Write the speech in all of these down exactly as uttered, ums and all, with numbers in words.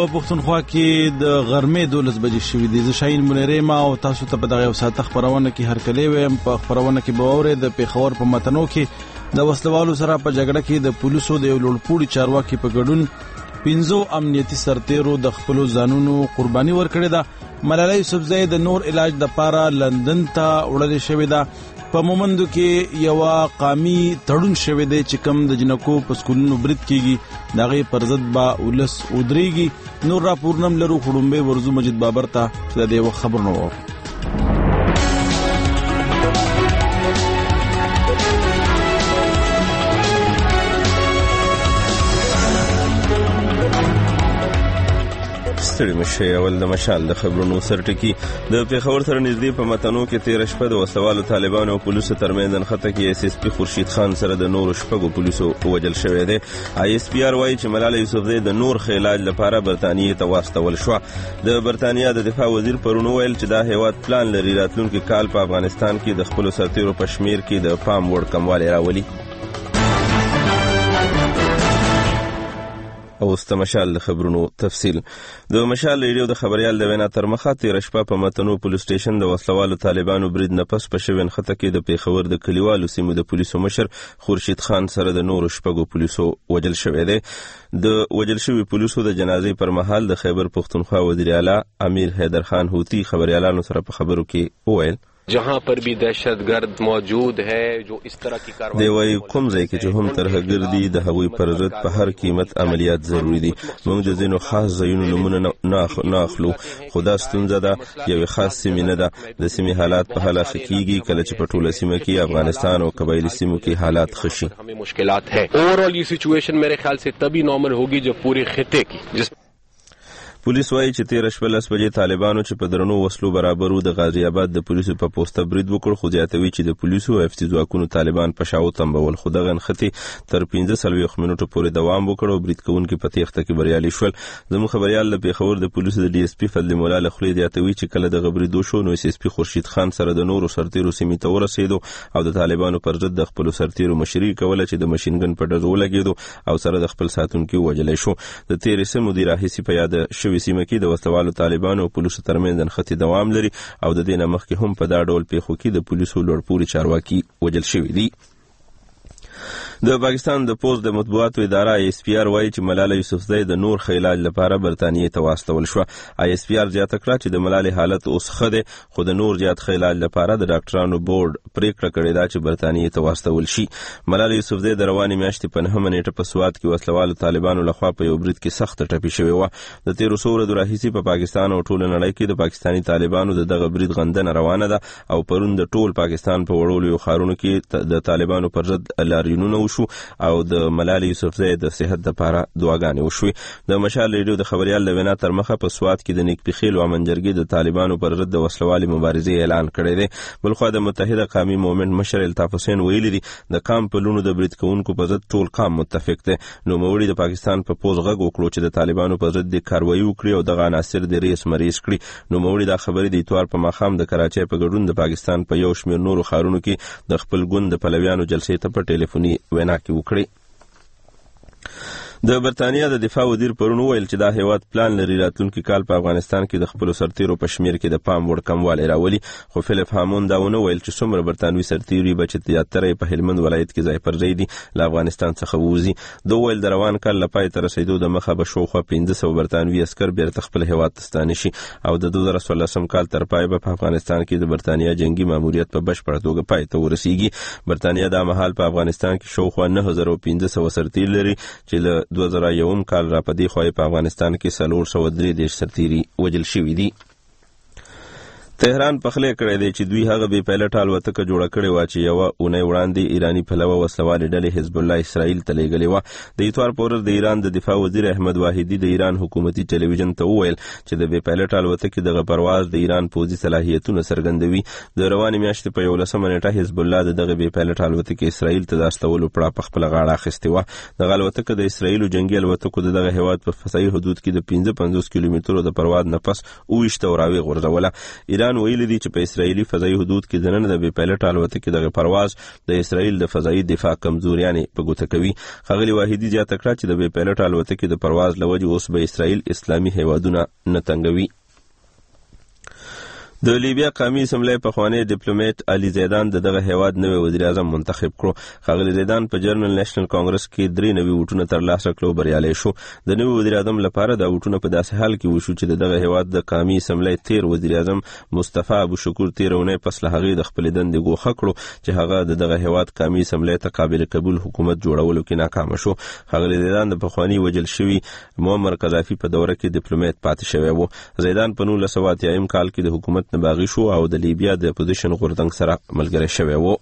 په پښتونخوا کې د غرمې دولس بجې شوې دي. زه شاهین منیری ما او تاسو ته په دغه یو ساعت خبرونه کې هرکلی ویم. په خبرونه کې به اورئ د پیښور په متنو کې د وسلوالو سره په جګړه کې د پولیسو د یو لوړپوړي چارواکي په ګډون پنځو امنیتي سرتیرو د خپلو ځانونو قرباني ورکړې ده. ملاله یوسفزۍ د نور علاج لپاره لندن ته وړل شوې ده. په مومندو کې یو قامي تړون شوی دی چې کم د جنکو په سکولونو برید کیږي د هغې پر ضد به ولس ودرېږي. نور راپورونه هم لرو خو لومبۍ ورځو مجید بابر ته چې د دې وخت خبرونه واورو. ستړي مشي. اول د مشال د خبرونو سرټکی د پیښور سره نږدې په متنو کې تیر شپه د وسلوالو طالبانو او پولیسو ترمنځ نښته کې اس اس پی خورشید خان سره د نورو شپږو پولیسو وژل شوی دی. آی اس پی آر وايي چې ملاله یوسفزۍ د نور علاج لپاره برتانیې ته واستول شو. د برتانیا د دفاع وزیر پرون ویل چې دا هیواد پلان لري راتلونکي کال په افغانستان کې د خپلو سرتیرو په شمیر کې د پام وړ کموالی راولي. او ست مشال د خبرونو تفصیل. د مشال ریډیو د خبريال د وینا تر مخه تیر شپه په متنو پولیس سټیشن د وسلوالو طالبانو برید نه پس په شوین خطه کې د پیښور د کلیوالو سیمو د پولیسو مشر خورشید خان سره د نورو شپږو پولیسو وژل شوی دی. د وژل شوي پولیسو د جنازې پر مهال د خیبر پښتونخوا وزیر اعلی امیر حیدر خان هوتی خبريالانو سره په خبرو کې وویل जहां पर भी दहशतगर्द मौजूद है जो इस तरह की कार्रवाई دی وای کوم ځای کې چې هم ترهګردي د هغوی پر ضد په هر قیمت عملیات ضروری دي. موږ د ځینو خاص ځایونو نمونه نه اخلو خو دا ستونزه ده یو خاص سیمه نه ده. د سیمې حالات په حال ښه کیږي کله چې په ټوله سیمه کې افغانستان او قبایلی سیمو کې حالات ښه شي. हमें मुश्किलात है. ओवरऑल ये सिचुएशन मेरे ख्याल से तभी नॉर्मल होगी जब पूरे खिते की जिस پولیس وایي چې تیر شپه لس بجې طالبانو چې په درنو وسلو برابرو د غازی آباد د پولیسو په پوسټه برید وکړ خو زیاتوي چې د پولیسو او افتي ځواکونو طالبان په شاو تنبول. خو دغه نښتې تر پنځه څلوېښت منټو پورې دوام وکړ او برید کوونکي په تېښته کې بریالي شول. زموږ خبریال د پیښور د پولیسو د ډي اس پي فضل مولا له خولې زیاتوي چې کله دغه برید وشو نو اس اس پي خورشید خان سره د نورو سرتیرو سیمې ته ورسېدو او د طالبانو پر ضد د خپلو سرتیرو مشري کوله چې د ماشینګن په ډزو ولګېدو او سره د خپل ساتونکي ووژلی شو. د تېرې سه مودې راهیسې په یاده شوې سیمه کې د والو طالبانو او پولیسو ترمنځ نښتې دوام لري او د دې نه مخکې هم په دا ډول پیښو کې د پولیسو لوړپوړي چارواکي وژل شوي دي. د پاکستان د پوز د مطبوعاتو اداره آی اس پی آر وايي چې ملاله یوسفزۍ د نور علاج لپاره برتانیې ته واستول شو. آی اس پی آر زیاته کړه چې د ملالې حالت اوس ښه دی خو د نور زیات علاج لپاره د ډاکټرانو بورډ پریکړه کړې ده چې برتانیې ته واستول شي. ملاله یوسفزۍ د روانې میاشتې په نهمه نیټه په سوات کې وسلوالو طالبانو لخوا په یو برید کې سخته ټپي شوې وه. د تېرو څو ورځو راهیسې په پاکستان او ټوله نړۍ کې د پاکستاني طالبانو د دغه برید غندنه روانه ده او پرون د ټول پاکستان په وړولو ښارونو کې د طالبانو پر ضد لاریونونه وشو او د ملالې یوسفزۍ د صحت لپاره دعاګانې وشوې. د مشال ریډیو د خبریال د وینا تر مخه په سوات کې د نیکپیخیل او امنجرګي د طالبانو پر ضد د وسلوالې مبارزې اعلان کړی دی. بلخوا د متحده قومي مومنټ مشر الطاف حسین ویلي دي د قام په لونو د برید کوونکو په ضد ټول قام متفق دی. نوموړي د پاکستان په پوز غږ وکړو چې د طالبانو په ضد د کاروایي وکړي او دغه عناصر د ریس مریض کړي. نوموړي دا خبرې د اتوار په ماښام د کراچۍ په ګډون د پاکستان په یو شمېر نورو ښارونو کې د خپل ګوند د پلویانو جلسې ته په ټلیفوني وینا کې وکړي. د برتانیا د دفاع وزیر پرون ویل چې دا هیواد پلان لري راتلونکي کال په افغانستان کې د خپلو سرتیرو په شمیر کې د پام وړ کموالی راولي. خو فلیپ هامون دا ونه ویل چې څومره برتانوي سرتیري به چې زیاتره یې په هلمند ولایت کې ځای پر ځای دي له افغانستان څخه ووځي. ده ویل د روان کال له پای ته رسېدو د مخه به شاوخوا پنځه سوه برتانوي عسکر بیرته خپل هیواد ته ستانه شي او د دوه زره څوارلسم کال تر پای به په افغانستان کې د برتانیا جنگي ماموریت په بشپړه توګه پای ته ورسیږي. برتانیا دا مهال په افغانستان کې شاوخوا نهه زره پنځه سوه سرتیر لري چې له دوه زره یوم کال را په دې خوا په افغانستان کې څلور سوه درې دېرش سرتیري وژل شوي دي. تهران پخلی کړی دی چې دوی هغه بې پیلټه الوتکه جوړه کړې وه چې یوه اونۍ وړاندې ایراني پلوه وسلوالې ډلې حزب الله اسرائیل ته لیږلې وه. د اتوار په ورځ د ایران د دفاع وزیر احمد واحدي د ایران حکومتي ټلویزیون ته وویل چې د بې پیلټه الوتکې دغه پرواز د ایران پوځي صلاحیتونه څرګندوي. د روانې میاشتې په یولسمه نیټه حزب الله د دغه بې پیلټه الوتکې اسرائیل ته د استولو پړه په خپله غاړه اخیستې وه. دغه الوتکه د اسرائیلو جنګي الوتکو د دغه هیواد په فضایي حدود کې د پنځه پنځوس کیلومترو د پرواز نه پس اوویشت او راویې غورځوله. ایران طالبان ویلي دي چې په اسرائیلي فضایي حدود کې دننه د بې پایلټ الوتکې دغه پرواز د اسرائیل د فضایي دفاع کمزوریانې په ګوته کوي. ښاغلي واحدي زیاته کړه چې د بې پایلټ الوتکې د پرواز له وجې اوس به اسرائیل اسلامي هیوادونه نه تنګوي. د لیبیا قومي اسمبلی پخوانی ډیپلوماټ علي زیدان د دغه هیواد نوی وزیر اعظم منتخب کړو. ښاغلي زیدان په جرنل نېشنل کانګرس کې درې نوي ووټونه ترلاسه کړو بریالی شو. د نوي وزیر اعظم لپاره دا ووټونه په داسې حال کې وشو چې د دغه هیواد د قومي اسمبلی تیر وزیر اعظم مصطفی ابو شکور تیر اونۍ پس له هغې د خپلې دندې ګوښه کړو چې هغه د دغه هیواد قومي اسمبلی ته قابل قبول حکومت جوړولو کې ناکامه شو. ښاغلي زیدان د پخواني وژل شوي معمر قذافي په دوره کې ډیپلوماټ پاتې شوی و. زیدان په نولس سوه اتیایم کال کې د حکومت نه باغي شو او د لیبیا د اپوزیشن غورځنګ سره ملګری شوی و.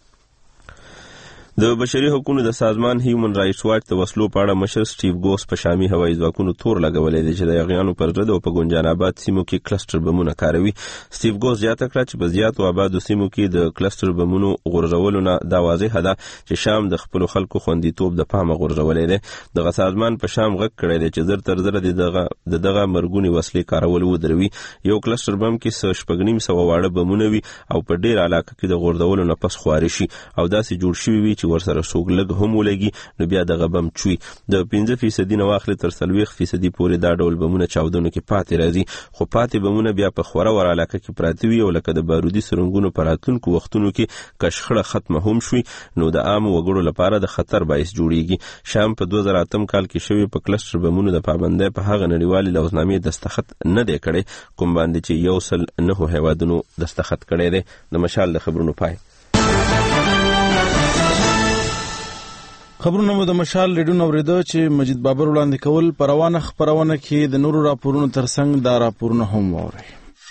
د بشري حقوقو د سازمان هیومن رائټس واچ د وسلو په اړه مشر سټیو ګوس په شامي هوایي ځواکونو تور لګولی دی چې د یاغیانو پر ضد او په ګنجان آباد سیمو کې کلسټر بمونه کاروي. سټیو ګوس زیاته کړه چې په زیاتو آبادو سیمو کې د کلسټر بمونو غورځولو نه دا واضحه ده چې شام د خپلو خلکو خوندیتوب د پامه غورځولی دی. دغه سازمان په شام غږ کړی دی چې زر تر زره د دغه مرګونې وسلې کارول ودروي. یو کلسټر بم کې څه شپږ نیم سوه واړه بمونه وي او په ډېر علاقه کې د غورځولو نه پس خواري شي او داسې جوړ شوي وي چې ورسره څوک لږ هم ولګي نو بیا دغه بم چوي. د پنځه فیصدي نه واخلي تر څلوېښت فیصدي پورې دا ډول بمونه چاودنو کې پاتې راځي، خو پاتې بمونه بیا په خوره ور علاقه کې پراته وي او لکه د بارودي سرنګونو په راتلونکو وختونو کې که شخړه ختمه هم شوي نو د عامو وګړو لپاره د خطر باعث جوړیږي. شام په دوه زره اتم کال کې شوي په کلسټر بمونو د پابندۍ په هغه نړیوالې لوزنامې دستخط نه دی کړی کوم باندې چې یو سل نهو هیوادونو دستخط کړی دی. د مشال د خبرونو پای. خبرونه مو د مشال ریډیو نو ورېده چې مجید بابر وړاندې کول په روانه خپرونه کې د نورو راپورونو ترڅنګ دا راپورونه هم واورئ.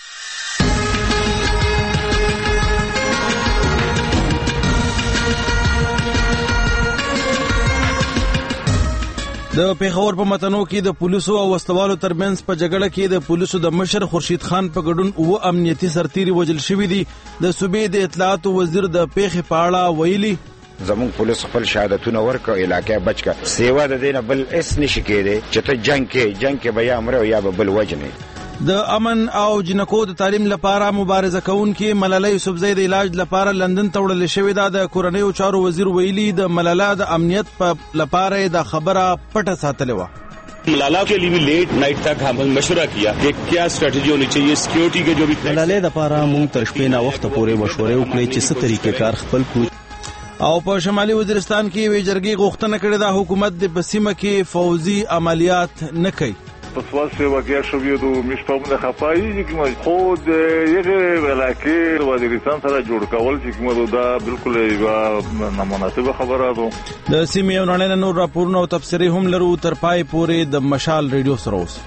د پیښور په متنو کې د پولیسو او وسلوالو ترمنځ په جګړه کې د پولیسو د مشر خورشید خان په ګډون اوه امنیتي سرتیري وژل شوي دي. د صوبې د اطلاعاتو وزیر د پیښې په اړه ویلي زمون پولیس خپل شهادتونه ورکو علاقې بچ کا سیوا د دینه بل اس نشي کېده چې ته جنگ کې جنگ کې بیا امر او یا بل وجنه. د امن او جنکو د تعلیم لپاره مبارزه کوونکې ملالۍ یوسفزۍ د علاج لپاره لندن ته وړل شوې ده. د کورنیو چارو وزیر ویلي د ملاله د امنیت په لپاره د خبره پټه ساتلې وه. ملالا کے لیے بھی لیٹ نائٹ تک ہم مشورہ کیا کہ کیا اسٹریٹجی ہونی چاہیے سکیورٹی کے جو بھی ملالۍ لپاره مونږ تر شپې نه وخت پورې مشورې وکړې چې څه طریقې کار خپل کړو. او په شمالي وزیرستان کې وی جرګې غوښتنه کړې ده حکومت د بسیمه کې فوزي عملیات نه کوي. پسواس واقعا شویدو مشتابونه خفایی که ما خود یک علاقه وزیرستان سره جوړ کول چې موږ دا بالکل یو نامناسبه خبره ده. د سیمې یو نړۍ نور راپورونه او تفسیري هم لرو. تر پای پورې د مشال ریډیو سره اوس.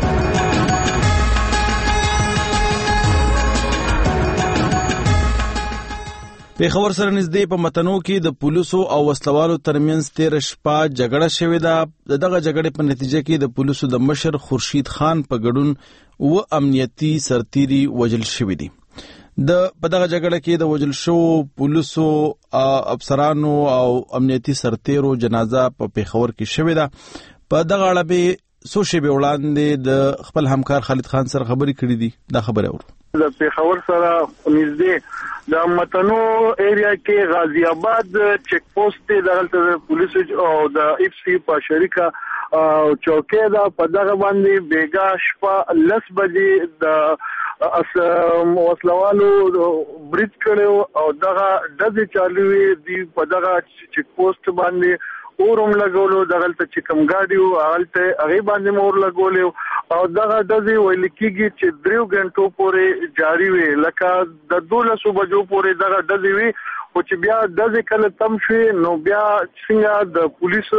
پیښور سره نږدې په متنو کې د پولیسو او وسلوالو ترمنځ تیر شپه جګړه شوې ده. د دغه جګړې په نتیجه کې د پولیسو د مشر خورشید خان په ګډون اوه امنیتي سرتیري وژل شوي دي. د په دغه جګړه کې د وژل شوو پولیسو افسرانو او امنیتي سرتیرو جنازه په پیښور کې شوې ده. په دغه اړه به څو شېبې وړاندې د خپل همکار خالد خان سره خبرې کړې دي. دا خبره اورو. د پیښور سره نږدې د متنو ایریا کې غازی آباد چیک پوسټ دی د پولیسو او د اف سی په شریکه چوکۍ ده. په دغه باندې بیګا شپه لس بجې د وسلوالو برید کړو او دغه ډزې چالو دي. په دغه چیک پوسټ باندې اورم لګولو دغلته چې کوم ګاډي وو هغلته هغې باندې مور لګولو او دغه ډزې ویل کېږي چې دریو غنټو پورې جاري وي لکه د دولسو بجو پورې دغه ډزې وي. خو چې بیا ډزې کله تم شوې نو بیا څنګه د پولیسو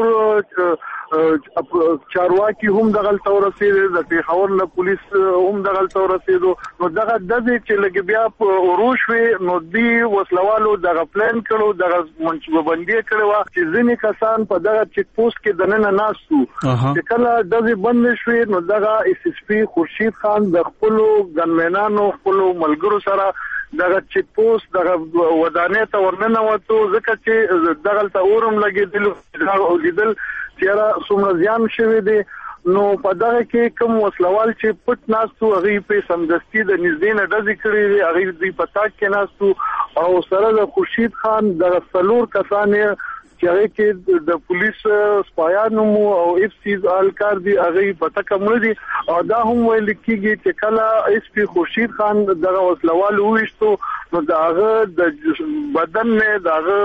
نور چارواکي هم دغلته ورسېدل، د پیښور نه پولیس هم دغلته ورسېدو. نو دغه ډزې چې لږ بیا ورو شوې نو دوی وسلوالو دغه پلان کړو دغه منصوبه بندي کړې وه چې ځینې کسان په دغه چیک پوسټ کې دننه ناست وو. چې کله ډزې بندې شوې نو دغه اس اس پي خورشید خان د خپلو ګنمینانو خپلو ملګرو سره دغه چیک پوسټ دغه ودانۍ ته ورننوتو ځکه چې دغلته اورم لګېدلو لیدل چېرې څومره زیان شوی دی. نو په دغه کې کوم وسلوال چې پټ ناستو هغه په سمدستي د نږدې نه ډزې کړې هغه دوی په تاک کې ناستو او سره د خورشید خان د څلور کسانې چې هغه کې د پولیس سپایانو او اف سی الکار دی هغه پته کوم دي او دا هم ویل کېږي چې کله اس پی خورشید خان دغه وسلوال وښتو نو داغه د بدن نه داغه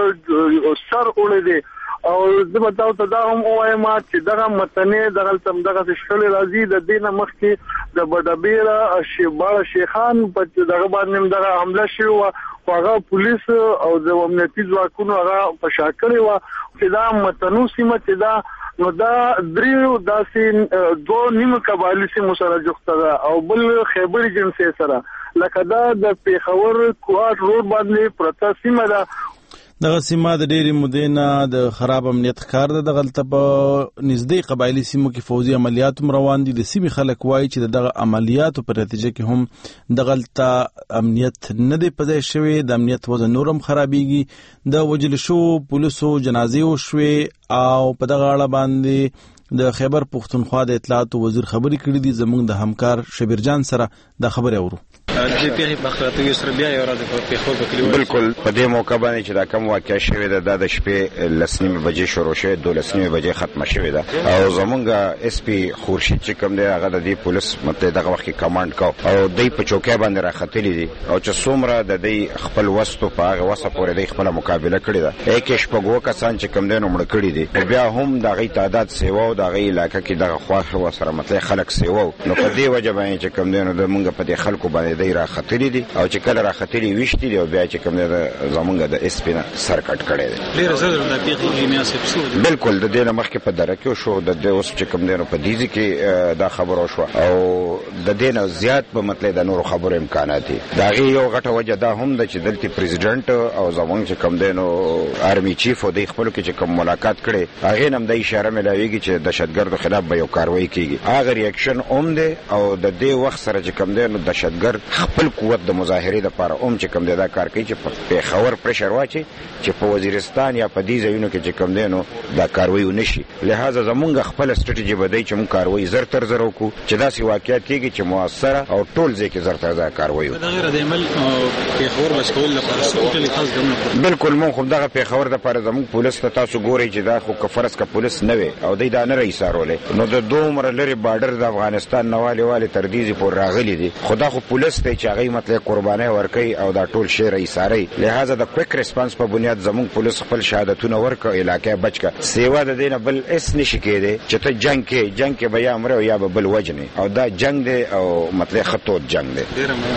سر اولې دي او زه به تاسو ته دا هم وایم چې دغه متنې دغه تم دغه شکل راځي د دینه مخکې د بډبیره شیبال شیخان په دغه باندې دغه حمله شوه هغه پولیس او د امنیتي ځواکونو هغه په شاکړې و چې دا متنو سیمه چې دا نو دا دریو داسې دوه نیمه قبایلی سیمو سره جوړه ده او بل خیبر جنسي سره لکه دا د پیښور کوټ روډ باندې پرتا سیمه ده دغه سیمه د ډېری مودې نه د خراب امنیت ښکار ده. دغه ته په نږدې قبایلی سیمو کې فوزي عملیات روان دي. د سیمې خلک وایي چې دغه عملیاتو په نتیجه کې هم دغه ته امنیت نه دی په ځای شوی، د امنیت وضع نورم خرابېږي. د وجل شو پولیسو جنازې وشوې او په دغه اړه باندې د خیبر پښتونخوا د اطلاعاتو وزیر خبرې کړې دي. زموږ د همکار شبیر جان سره دا خبرې اورو. د پیښې په خاطر سره بیا یو راځي په پیښو په کلیو بالکل په دې موقع باندې چې دا کوم واقع شوی ده د شپې لسنیمه بجې شروع شوه د لسنیمه بجې ختمه شوې ده او زمونږ اس پی خورشید چې کوم دی هغه د دې پولیس مته دغه وخت کې کمانډ کو او دای په چوکۍ باندې راختلی دي او چې څومره د دې خپل وسو په هغه وسه پورې د خپل مقابله کړې ده یک شپږو کسان چې کوم دی نو مړ کړي دي بیا هم دغه تعداد سیوا او دغه علاقې کې دغه خواخ وسره مته خلک سیوا نو په دې وجه باندې چې کوم دی نو د مونږ په دې خلکو باندې دی راختلی دي او چې کله راختلی وشتي دی او بیا چې کوم دی زمونږ د اس پی نه سر کټ کړي دي ډیر زړه د پیښې میاسب شو بالکل د دې مخکې په درکه شو د دې اوس چې کوم دی نو په دې کې دا خبرو شو او د دې نه زیات په مطلب د نور خبرو امکانات دي دا غي یو غټه وجه دا هم د چې دلته پریزیدنت او زمونږ چې کوم دی نو آرمي چیف او د خپل کې چې کوم ملاقات کړي هغه نم د اشاره ملاويږي چې دهشتګردو خلاف به یو کاروایی کیږي هغه ریاکشن اوم دی او د دې وخت سره چې کوم دی نو دهشتګرد خپل قوت د مظاهره لپاره اوم چې کوم دی دا کار کوي چې په خبر پرشر واچي چې په وزیرستان یا په دې ځایونو کې چې کوم دی نو دا کاروایی ونشي. لہذا زمونږ خپل استراتیژي بدای چې مون کاروایی زر تر زر وکړو چې دا سی واقعیت کیږي چې موثره او ټول ځکه زر تر زر کاروایی دا غیر د عمل په خبر بچول لپاره څه ټول خاص ګمنه بالکل مون خو دغه په خبر د لپاره زمون پولیس ته تاسو ګورئ چې دا خو کفرس کا پولیس نه وي او دای دا نه رئیسارولې نو د دومره لري بارډر د افغانستان نواله والي تر دې پور راغلي دي خدا خو پولیس ته چې هغه مطلب قرباني ورکي او دا ټول شی رئیساري. لہذا د کویک ریسپانس په بنیاد زمون پولیس خپل شهادتونه ورکو علاقې بچکا سیوا د دینه بل اس نشي کېده چې ته جنگ کې جنگ کې بیا امر او یا بل وجنه او دا جنگ دی او مطلب خطوط جنگ دی.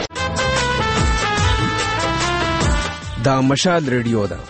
دا مشال ریډیو ده.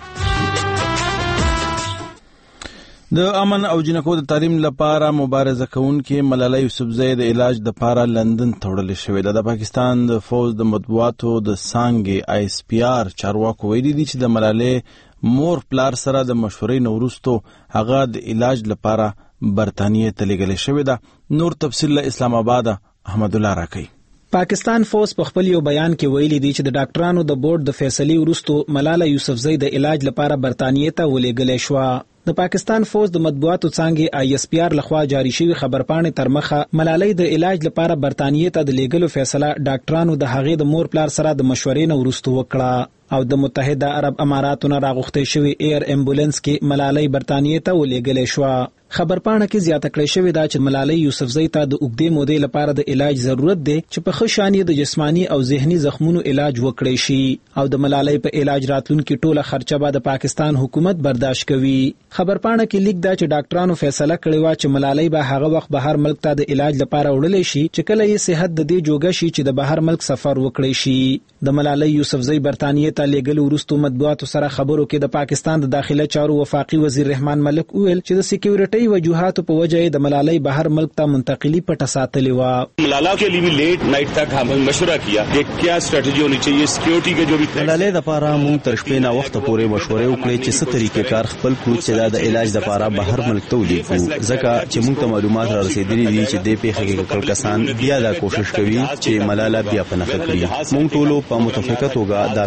د امن او جنکو د تعلیم لپاره مبارزه کوونکې ملاله یوسفزۍ د علاج د لپاره لندن ته وړل شوې ده. د پاکستان د فوج د مطبوعاتو د څانګې آی اس پی آر چارواکو ویلي دي چې د ملالۍ مور پلار سره د مشورې نه وروسته هغه د علاج لپاره برطانیې ته لیږل شوې ده. نور تفصیل له اسلام آباد احمد الله راکوي. پاکستان فوج په خپل یو بیان کې ویلي دی چې د ډاکټرانو د بورډ د فیصلې وروسته ملاله یوسفزۍ د علاج لپاره برطانیې ته ولېږل شوه. د پاکستان فوج د مطبوعاتو څانګې آی اس پی آر لخوا جاری شوی خبرپاڼې تر مخه ملالۍ د علاج لپاره برطانیې ته د لیږلو فیصله ډاکټرانو د هغې د مور پلار سره د مشورې نه وروسته وکړه او د متحده عرب اماراتو نه راغوښتې شوی ایر امبولانس کې ملالۍ برطانیې ته ولېږلې شوه. خبرپاڼه کې زیاته کړې شوې ده چې ملالۍ یوسفزۍ ته د اوږدې مودې لپاره د علاج ضرورت دی چې په ښه شان د جسماني او ذهني زخمونو علاج وکړي شي او د ملالۍ په علاج راتلونکي ټوله خرچه به د پاکستان حکومت برداشت کوي. خبرپاڼه کې لیک دا چې ډاکټرانو فیصله کړې وه چې ملالۍ به هغه وخت بهر ملک ته د علاج لپاره وړلی شي چې کله یې صحت د دې جوګه شي چې د بهر ملک سفر وکړي شي. د ملالۍ یوسفزۍ برطانیې ته لیږلو وروسته مطبوعاتو سره خبرو کې د پاکستان د داخله چارو وفاقي وزیر رحمان ملک وویل چې د سکیورټي وجوهاتو په وجه د ملالۍ بهر ملک ته منتقلی پټه ساتلې وه. ملالا کے لیے لیٹ نائٹ تک ہم مشورہ کیا کہ کیا اسٹریٹجی ہونی چاہیے سکیورٹی کے جو بھی ملالۍ لپاره مونږ تر شپې نه وخت پورې مشورې وکړې چې څه طریقې کار خپل کړو چې دا د علاج لپاره بهر ملک ته ولیږو ځکه چې مونږ ته معلومات را رسېدلي دي چې دې پیښې کې کړ کسان بیا دا کوشش کوي چې ملاله بیا په نښه کړي. مونږ ټولو په متفقه توګه دا فیصله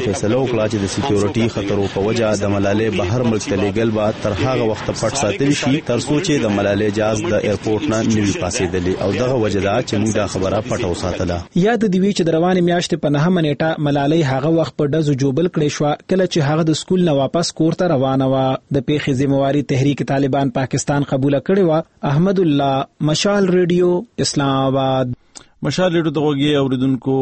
وکړه چې د سکیورټي خطرو په وجه د ملالۍ بهر ملک ته لیږل به تر هغه وخت پټ ساتل شي تر څو چې د ملالۍ جهاز د ایرپورټ نه نوي پاسېدلی او دغه وجه دا چې موږ دا خبره پټه وساتله. یاد دی وی چې د روانې میاشتې په نهمه نیټه ملالۍ هغه وخت په ډزو جوبل کړې شو کله چې هغه د سکول نه واپس کور ته روانه و. د پیښې ذمہواری تحریک طالبان پاکستان قبول کړې و. احمد الله، مشال ریډیو، اسلام آباد. مشال ریډیو د غوږی اوریدونکو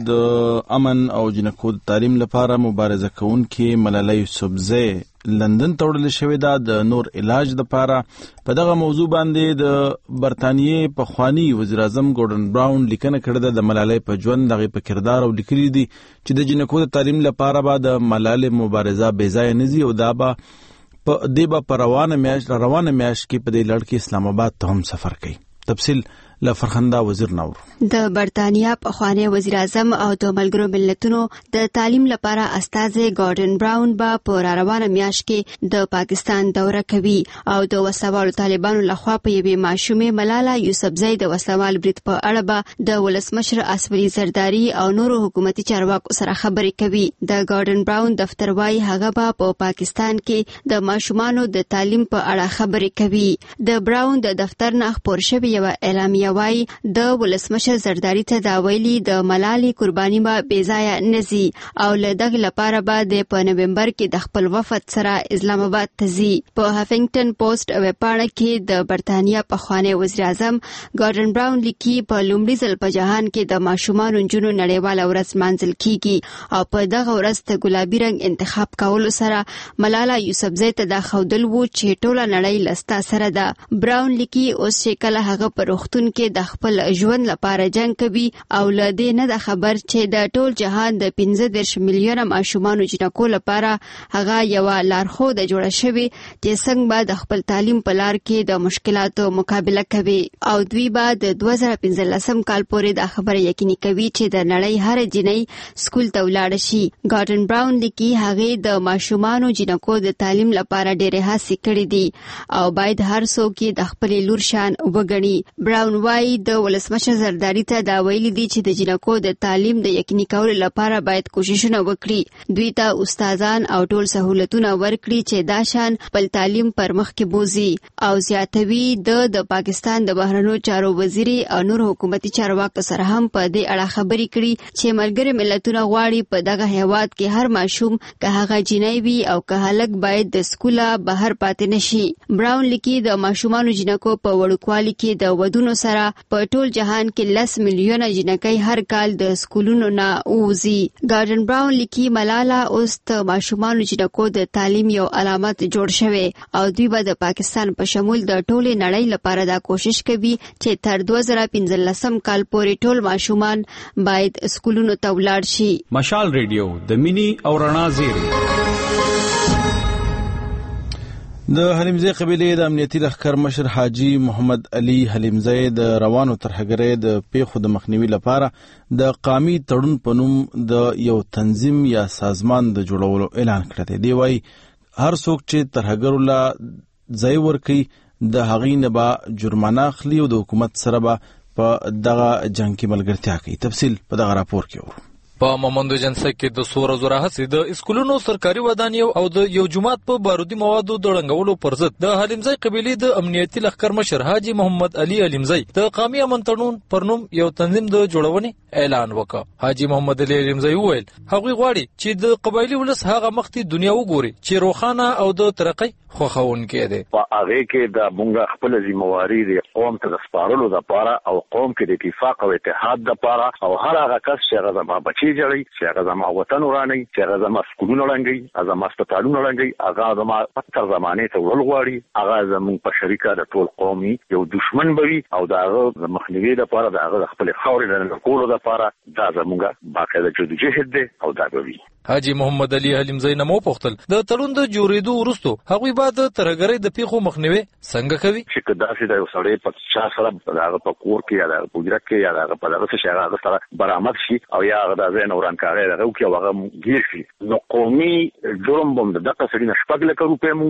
د امن او جنکو تعلیم لپاره مبارزه کوونکې ملالۍ یوسفزۍ لندن ته وړل شوې ده د نور علاج لپاره. په دغه موضوع باندې د برتانیې پخوانی وزیر اعظم ګورډن براون لیکنه کړې ده. د ملالۍ په ژوند، دغه په کردار او لیکلي دي چې د جنکو د تعلیم لپاره به د ملالۍ مبارزه بې ځایه نه ځي او دا به په دې به په روانه میاشت روانه میاشت کې په دې لړ کې اسلام آباد ته هم سفر کوي. تفصیل له فرخنده وزیر نور. د برتانیا پخوانی وزیر اعظم او د ملګرو ملتونو د تعلیم لپاره استازي ګورډن براون به په روانه میاشت کې د پاکستان دوره کوي او د وسوالو طالبانو لخوا په یوې ماشومې ملاله یوسفزۍ د وسوال برید په اړه به د ولسمشر اسوری زرداری او نورو حکومتي چارواکو سره خبرې کوي. د ګورډن براون دفتر وايي هغه به په پاکستان کې د ماشومانو د تعلیم په اړه خبرې کوي. د براون د دفتر نه خپور شوی یو اعلامیه وايي د ولسمشر زرداری ته دا ویلي د ملالۍ قرباني به بې ځایه نه ځي او له دغه لپاره به د په نومبر کې د خپل وفد سره اسلام آباد ته ځي. په هافنګټن پوسټ ویبپاڼه کې د برتانیا پخوانی وزیر اعظم ګورډن براون لیکي په لومړي ځل په جهان کې د ماشومانو نجونو نړیواله ورځ لمانځل کیږي او په دغه ورځ د ګلابي رنګ انتخاب کولو سره ملاله یوسفزۍ ته دا ښودل و چې ټوله نړۍ له ستا سره ده. براون لیکي اوس چې کله هغه په روغتون کې د خپل ژوند لپاره جنگ کوي او له دې نه د خبر چې د ټول جهان د پنځه دېرش میلیونه ماشومانو جنکو لپاره هغه یو لارښود جوړه شوی چې څنګه به د خپل تعلیم په لار کې د مشکلاتو مقابله کوي او دوی به د دوه زره پنځلسم کال پورې د خبره یقیني کوي چې د نړۍ هر جنۍ سکول ته ولاړ شي. ګورډن براون لیکي هغه د ماشومانو جنکو د تعلیم لپاره ډېرې هڅې کړې دي او باید هر څوک د خپل لور شان وګڼي. براون وايي د ولسمشر زرداری ته دا ویلي دي چې د جنکو د تعلیم د یقیني کولو لپاره باید کوششونه وکړي. دوی ته استادان او ټول سہولتونه ورکړي چې دا شان خپل تعلیم پر مخ کې بوزي او زیاتوي. د د پاکستان د بهرنیو چارو وزیر او نور حکومتي چارواکو سره هم په دې اړه خبرې کړي چې ملګري ملتونه غواړي په دغه هیواد کې هر ماشوم که هغه جنۍ وي او که هلک باید د سکوله بهر پاتې نشي. براون لیکي د ماشومانو جنکو په وړوکوالي کې د ودونو سره په ټول جهان کې لس میلیونه جنکۍ هر کال د سکولونو نه وځي. ګورډن براون لیکي ملاله اوس د ماشومانو جنکو د تعلیم یو علامت جوړ شوی او دوی به د پاکستان په شمول د ټولې نړۍ لپاره دا کوشش کوي چې تر دوه زره پنځلسم کال پورې ټول ماشومان باید سکولونو ته ولاړ شي. مشال ریډیو د مینی او رڼا زیری. د حلیمزی قبیلې د امنیتي لښکر مشر حاجی محمد علي حلیمزی د روانو ترهګرۍ د پیښو د مخنیوي لپاره د قامي تړون په نوم د یو تنظیم یا سازمان د جوړولو اعلان کړی دی. دی وايي هر څوک چې ترهګرو لا ځای ورکوي د هغې نه به جرمانه اخلي او د حکومت سره به په دغه جنګ کې ملګرتیا کوي. تفصیل په دغه راپور کې ورو. په مومندو جنسه کې د سور زوره هڅې د اسکولونو سرکاري ودانیو او د یو جماعت په بارودي موادو د ړنګولو پر ضد د حلیمزی قبیلې د امنیتي لښکر مشر حاجی محمد علي حلیمزی د قامي امن تړون پر نوم یو تنظیم د جوړونې اعلان وکړ. حاجی محمد علي حلیمزی وویل هغوی غواړي چې د قبایلي ولس هغه مختی دنیا وګوري چې روښانه او د ترقۍ خوښونکی دی. په هغه کې د مونږ خپل ذمہواری د قوم ته د سپارلو لپاره او قوم کې د اتفاق او اتحاد لپاره او هر هغه کس چې هغه زما بچي جوړي، چې هغه زما وطن وراني، چې هغه زما سکولونه ړنګي، هغه زما هسپتالونه ړنګي، هغه زما تر زمانه ته ورل غواړي، هغه زموږ په شریکه د ټول قومي یو دشمن بوي او دا هغه مخنیوي لپاره د هغه خپل خاورې د کولو لپاره دا زموږ باقاعده جدوجہد دی او دا بوي. حاجی محمد علي حلیمزی نمو پختل د تړون د جوړېدو وروسته هغوی بعد ترهګرۍ د پیښو مخنیوي څنګه کوي چې داسې د یو سړی په چا سره هغه په کور کې یا د پوجرا کې یا د په دغه څه هغه سره برآمد شي او یا هغه د ځین ورانکاري دغه کې هغه گیر شي نو قومي جرم بم د دغه سړي نشپګ لکه روپې مونږ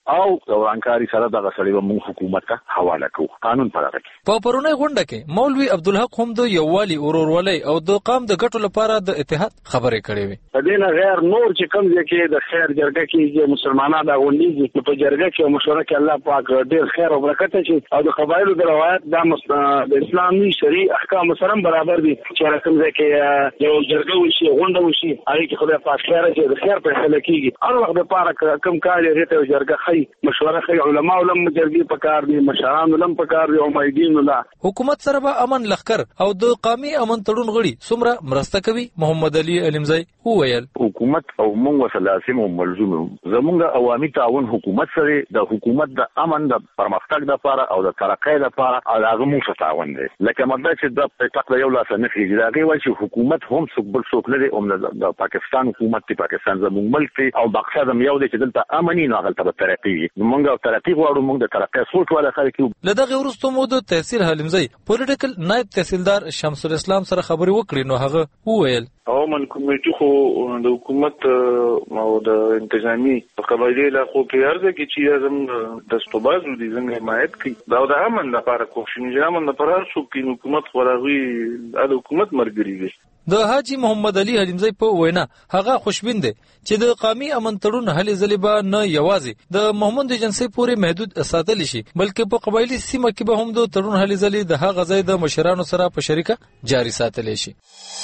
او ورانکاری سره دغه سړي به موږ حکومت ته حواله کوو قانون پر هغه په پرونی غونډه کې مولوي عبدالحق هم د یووالي ورورولۍ او د قام د ګټو لپاره د اتحاد خبرې کړې وې. په دې نه غیر نور چې کوم ځای کې د خیر جرګه کې چې مسلمانان دا غونډې په جرګه کې مشوره کې الله پاک ډېر خیر او برکت شي او د قبایلو د روایت د اسلامي شرعي احکام سره برابر دي چې کوم ځای کې یو جرګه وشي غونډه وشي هغه کې خدای پاک خیر چې د خیر په حل کېږي هر وخت لپاره کوم کار یې ته جرګه خي مشوره خي علما علم جرګې په کار دي مشران علم په کار دي او مایدین الله حکومت سره به امن لخر او د قومي امن تړون غړي څومره مرسته کوي. محمد علي علمزی وویل حکومت او موږ سلاسم او ملزم زمونږ عوامي تعاون حکومت سره د حکومت د امن د پرمختګ لپاره او د ترقۍ لپاره هغه موږ تعاون دی لکه مطلب چې د پټاک یو لاس نه کیږي دا غوي چې حکومت هم څوک بل څوک لري او د پاکستان حکومت دی پاکستان زموږ ملک دی او مقصد هم یو دی چې دلته امني نه غلطه ترقی موږ او ترقی غواړو موږ د ترقی سوچ ولا خلک لدغه ورستو مو د تحصیل حلیمزی پولیټیکل نائب تحصیلدار شمس الاسلام سره خبري وکړي نو هغه وویل عوامن کمیټي خو د حکومت او د انتظامی په قبایلی علاقو کې ارزه کې چې زم دستوباز دي څنګه حمایت کوي دا د امن لپاره کوښښ نه امن لپاره څو کې حکومت خورغي د حکومت مرګري دي. د حاجی محمد علي حلیمزی په وینا هغه خوشبین دي چې د قومي امن تړون هلې ځلې به نه یوازې د محمود جنسي پورې محدود ساتل شي بلکې په قبایلی سیمه کې به هم د تړون هلې ځلې د هغه ځای د مشرانو سره په شریکه جاري ساتل شي.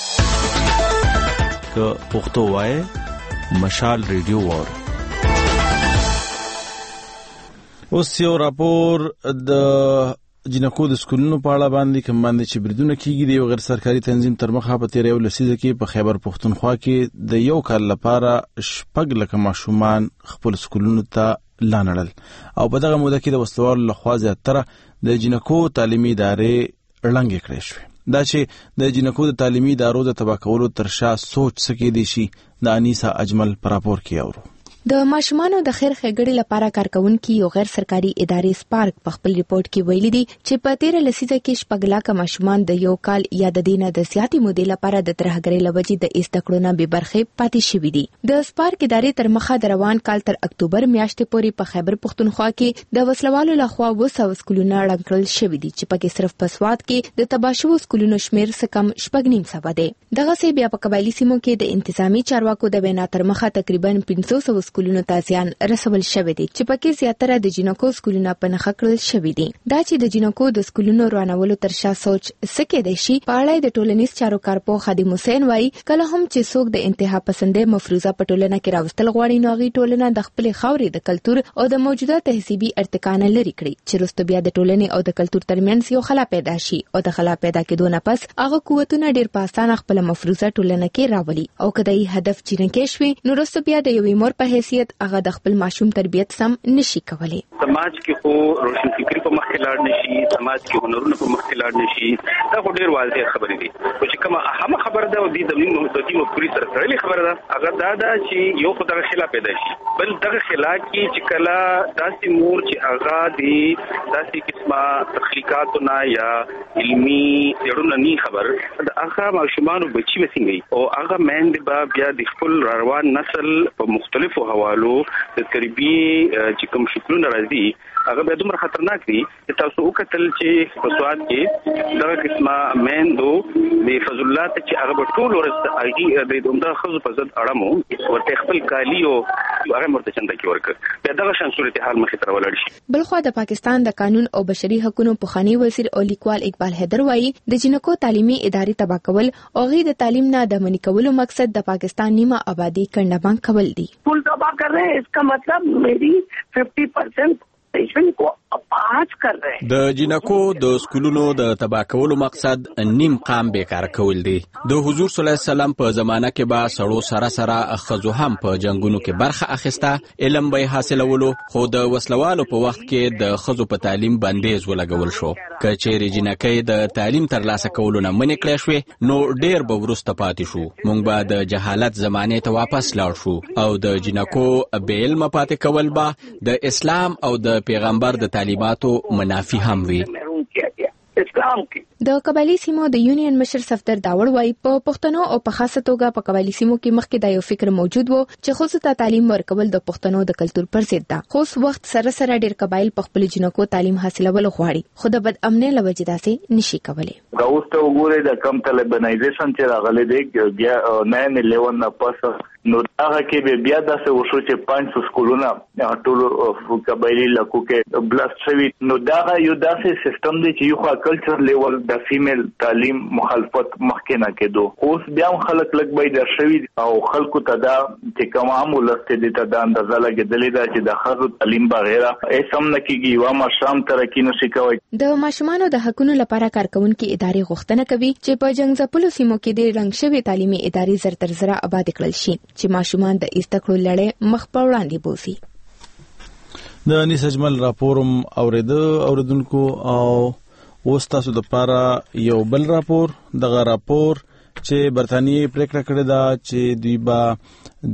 که پښتو وای مشال ریډیو وار اوس یو راپور د جنکو د سکولونو په اړه باندې کوم باندې چې بریدونه کیږي د یو غیر سرکاري تنظیم تر مخه په تیر یو لسیزه کې په خیبر پښتونخوا کې د یو کال لپاره شپږ لکه ماشومان خپل سکولونو ته لانړل او په دغه موده کې د وسلوالو لخوا زیاتره د جنکو تعلیمي ادارې ړنګې کړې شوې. دا چې د جنکو د تعلیمي ادارو د تباه کولو تر شا سوچ سکے دي شي د انیسا اجمل پر راپور کې اورو. د ماشومانو د خیر ښېګړې لپاره کارکونکي یو غیر سرکاري ادارې سپارک په خپل ریپورت کې ویلي دي چې په تیر لسیزه کې شپږ لکه ماشومان د یو کال یا د دینه د زیاتې مودې لپاره د ترهګرۍ لوجې د ایستکړو نه بې برخې پاتې شوي دي. د سپارک ادارې تر مخه د روان کال تر اکتوبر میاشتې پورې په خیبر پښتونخوا کې د وسلوالو لخوا اوه سوه سکولونه ړنګ کړل شوي دي چې پکې صرف په سوات کې د تباه شوو سکولونو شمېر څه کم شپږ نیم سوه دی. دغسې بیا په قبایلي سیمو کې د انتظامي چارواکو د وینا تر مخه تقریبا پنځه سوه سکولونو ته زیان رسول شوی دی چې پکې زیاتره د جنکو سکولونه په نښه کړل شوي دي. دا چې د جنکو د سکولونو روانولو تر شا سوچ سکه دی شي په اړه د ټولنیز چارو کارپو خادم حسین وایي کله هم چې څوک د انتها پسندې مفروضه په ټولنه کې راوستل غواړي نو هغه ټولنه د خپل خاورې د کلتور او د موجوده تهذیبي ارتکانه لري کړي چې وروسته بیا د ټولنې او د کلتور ترمنځ یو خلا پیدا شي او د خلا پیدا کېدو نه پس هغه قوتونه ډیر په اسانه خپل مفروضه ټولنه کې راولي او کله یې هدف چیرې شوي نو وروسته بیا د یوې مور په حیثیت هغه د خپل ماشوم تربیت سم نشي کولای. سماج کې خو روشن فکری په مخ کې لاړ نشي سماج کې هنرونه په مخ کې لاړ نشي دا خو ډیر واضح خبرې دي او چې کومه اهمه خبره ده او د دې د مفکوري سره تړلې خبره ده هغه دا ده چې یو خدای خلاف پیدا شي بل دغه خلاف کې چې کله داسې مور چې هغه دی داسې قسمه تخلیقاتونه یا علمي څېړنه نه خبر د هغه ماشومان بچي وسنګي او هغه مېند به بیا د خپل روان نسل په مختلفو حوالو د تربیه چې کوم شکلونه راځي هغه به دومره خطرناک دي چې تاسو وکتل چې په سواد کې دا قسمه مېندو د فضل الله چې هغه په ټول ورځ هغه د دومره خزو په ځد اړمو ورته خپل کالیو هغه مرته چنده کې ورکړ بیا دغه شان صورتحال مخې ته ولاړ شي. بلخو د پاکستان د قانون او بشري حقوقو پخوانی وزیر او لیکوال اقبال حیدر وایي د جنکو تعلیمي ادارې تباه کول او غي د تعلیم نه د منی کولو مقصد د پاکستان نیمه آبادی کندبان کول دي. ټول تباه کر رہے ہیں इसका मतलब मेरी पचास परसेंट पेशेंट को اپاج کر رہے ہیں. د جنکو د سکولونو د تباه کولو مقصد نیم قام بیکار کول دي. د حضور صلی الله علیه وسلم په زمانہ کې با سړو سره سره خزو هم په جنگونو کې برخه اخیسته علم به حاصلولو خو د وسلوالو په وخت کې د خزو په تعلیم بندیز ولګول شو. کچېری جنکې د تعلیم ترلاسه کولو نه منې کړې شوې نو ډېر به ورسته پاتې شو. مونږ به د جهالت زمانه ته واپس لاړ شو او د جنکو به علم پاتې کول به د اسلام او د پیغمبر د طالباتو منافی هم وي. اس اسلام کې د قبایلی سیمو د یونین مشر صفدر داوړ وايي په پښتنو او په خاصه توګه په قبایلی سیمو کې مخکې دا یو فکر موجود وو چې خصوصي ته تعلیم ورکول د پښتنو د کلچر پر ضد ده. خو وخت سره سره ډیر قبایل په خپل جنکو تعلیم حاصلول غواړي خو د بد امنۍ لوجې داسې نشي کولای. دا اوس ته وګورئ د کم طالبانایزیشن چې راغلی دی بیا نه الیون نه پس نو هغه کې به بیا داسې وشو چې پنځه سکولونه ټول قبایلی لکو کې بلاست شوي. نو دا یو داسې سیستم دی چې یو کلچر لیول د فیمیل تعلیم مخالفت مخکې نه کېدو. اوس بیا هم خلک لږ بیدار شوي او خلکو ته دا چې کوم عام ولست دي ته دا اندازه لګېدلې ده چې د ښځو تعلیم بغیر هیڅ هم نه کېږي، یوه ماشوم ترقي نشي کولی. د ماشومانو د حقونو لپاره کارکوونکي ادارې غوښتنه کوي چې په جنګ ځپلو سیمو کې د رنګ شوي تعلیمي ادارې زر تر زره آباد کړل شي چې ماشومان د زده کړو لړۍ مخ په وړاندې بوځي. د انیس اجمل راپورم اوریده اوریدونکو او اوس تاسو د پاره یو بل راپور دغه راپور چې برتانیې پریکړه کړې ده چې دوی به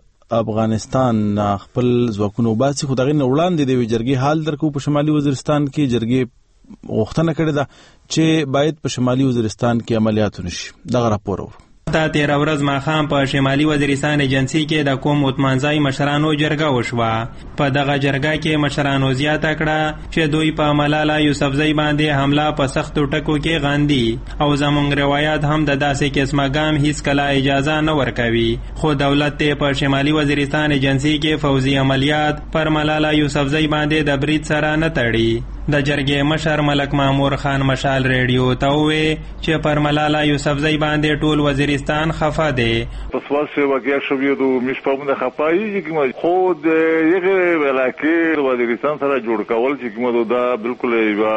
د افغانستان خپل ځواکونه وباسي، خو دغه نه وړاندې د جرګې حال درکو. په شمالي وزیرستان کې جرګې غوښتنه کړې ده چې باید په شمالي وزیرستان کې عملیات ونشي. دغه راپور ورو تا تیر ورځ ماخام په شمالي وزیرستان ایجنسی کې د قوم متمنځای مشرانو جرګه وشوه. په دغه جرګه کې مشرانو زیاته کړه چې دوی په ملاله یوسفزۍ باندې حمله په سختو ټکو کې غاندي او زمونږ روایت هم د داسې قسمه ګام هیڅ کله اجازه نه ورکوي. خو دولت ته په شمالي وزیرستان ایجنسی کې فوزي عملیات پر ملاله یوسفزۍ باندې د برید سره نه تړي. د جرګې مشر ملک مامور خان مشال ریډیو ته وویل چې پر ملاله یوسفزۍ باندې ټول وزیرستان خفه دی. په سوال سه واقع شوی دو مشپمونه خپایي چې خود یغه علاقې وزیرستان سره جوړ کول چې کومه دا بالکل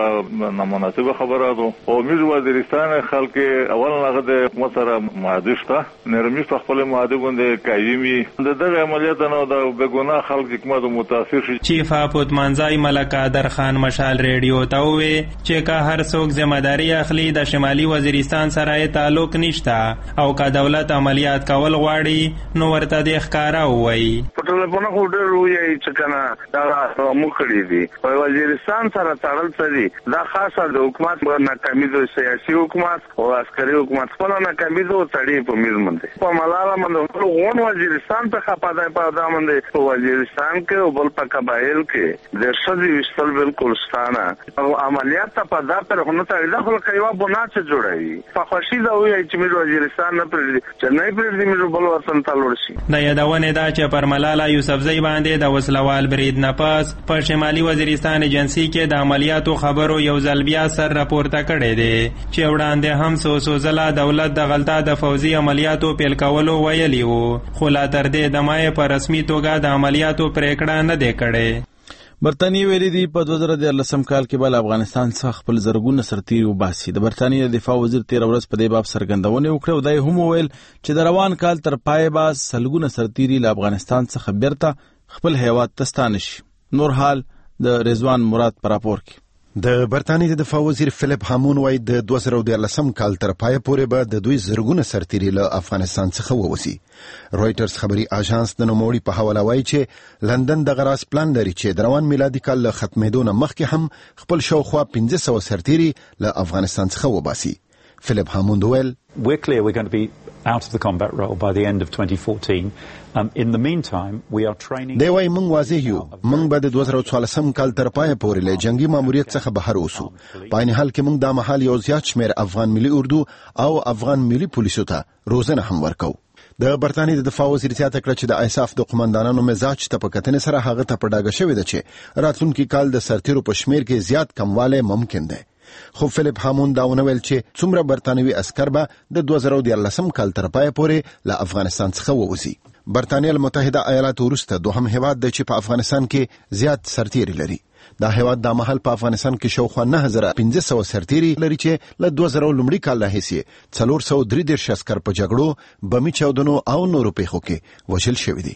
یو نامناسبه خبره ده. او موږ وزیرستان خلک اول هغه د حکومت سره معادشته نرمي خپل معاده باندې قایمي د دغه عملیات نه د بګونه خلک کومه متاثر شي. چیف اپوت منځای ملک قادر خان مشال ریډیو ته وی چې که هر څوک ذمہداري اخلي د شمالي وزیرستان سره تعلق نشته او که دولت عملیات کول غواړي نو ورته د ښکارا وایي. په ټلیفون خو ډېر وایي چې کنه دا مو کړی دي په وزیرستان سره تړل څه دا خاصه د حکومت ناکامي د سیاسي حکومت او عسکري حکومت په ناکامي د تړي په میز باندې په ملاله باندې غون وزیرستان ته خپاده په دا باندې په وزیرستان کې او بل په قبایل کې د شذي وشتل بالکل او عملیات ته په دا پر خو نه تړي خو کایوا بنا څه جوړوي په خوشي دا وایي چې موږ وزیرستان نه پرې چې نه پرې موږ بل وطن ته لور شي. د یادونه دا چې پر ملاله یوسفزۍ باندې د وسلوال برید نه پس په شمالي وزیرستان ایجنسی کې د عملیاتو خبرو یو ځل بیا سر راپورته کړی دی چې وړاندې هم سو سو ځله دولت د غلطه د فوزي عملیاتو پیل کولو ویلي وو خو لا تر دې د مای په رسمي توګه د عملیاتو پریکړه نه دی کړې. برتانیې ویلي دي په دوه زره دیارلسم کال کې بل افغانستان څخه خپل زرګونه سرتیري وباسي. د برتانیې د دفاع وزیر تیر ورځ په دې باب څرګندونه وکړه او دا هم وویل چې د روان کال تر پای به سلګونه سرتیري له افغانستان څخه بیرته خپل هیواد ته ستانه شي. نور حال د رضوان مراد پر راپور کې. د برتانیې د دفاع وزیر فلیپ هامون وايي د دوه زره دیارلسم کال تر پای پورې به د دوی زرګونه سرتیري له افغانستان څخه ووځي. رويټرز خبري اژانس د نوموړي په حواله وايي چې لندن د غراس پلان لري چې د روان میلادي کال له ختمېدو نه مخکې هم خپل شاوخوا پنځه سوه سرتیري له افغانستان څخه وباسي. فلیپ هامون ویل We're clear we're going to be out of the combat role by the end of twenty fourteen. Um, in the meantime, we are training... دی وايي موږ واضح یو موږ به د دوه زره څوارلسم کال تر پای پورې له جنگي ماموریت څخه بهر اوسو. په عین حال کې موږ د مهال یو زیات شمېر افغان ملي اردو او افغان ملي پولیسو ته روزنه هم ورکو. د برتانیې د دفاع وزیر زیاته کړه چې د ایساف د قومندانانو مزاج ته په کتنې سره هغه ته په ډاګه شوی دی چې راتلونکي کال د سرتیرو په شمېر کې زیات کموالی ممکن دی. خو فلیپ هامون دا ونه ویل چې څومره برتانوي عسکر به د دوه زره دیارلسم کال تر پای پورې له افغانستان څخه ووځي. برتانیې متحده ایالات وروسته دوهم هیواد دی چې په افغانستان کې زیات سرتیري لري. دا هیواد د مهال په افغانستان کې شاوخوا نه هزار پنځه سوه سرتیري لري چې له دوه زره لومړي کال راهیسې څلور سوه درې دېرش عسکر په جګړو، بمي چاودنو او نورو پیښو کې وژل شوي دي.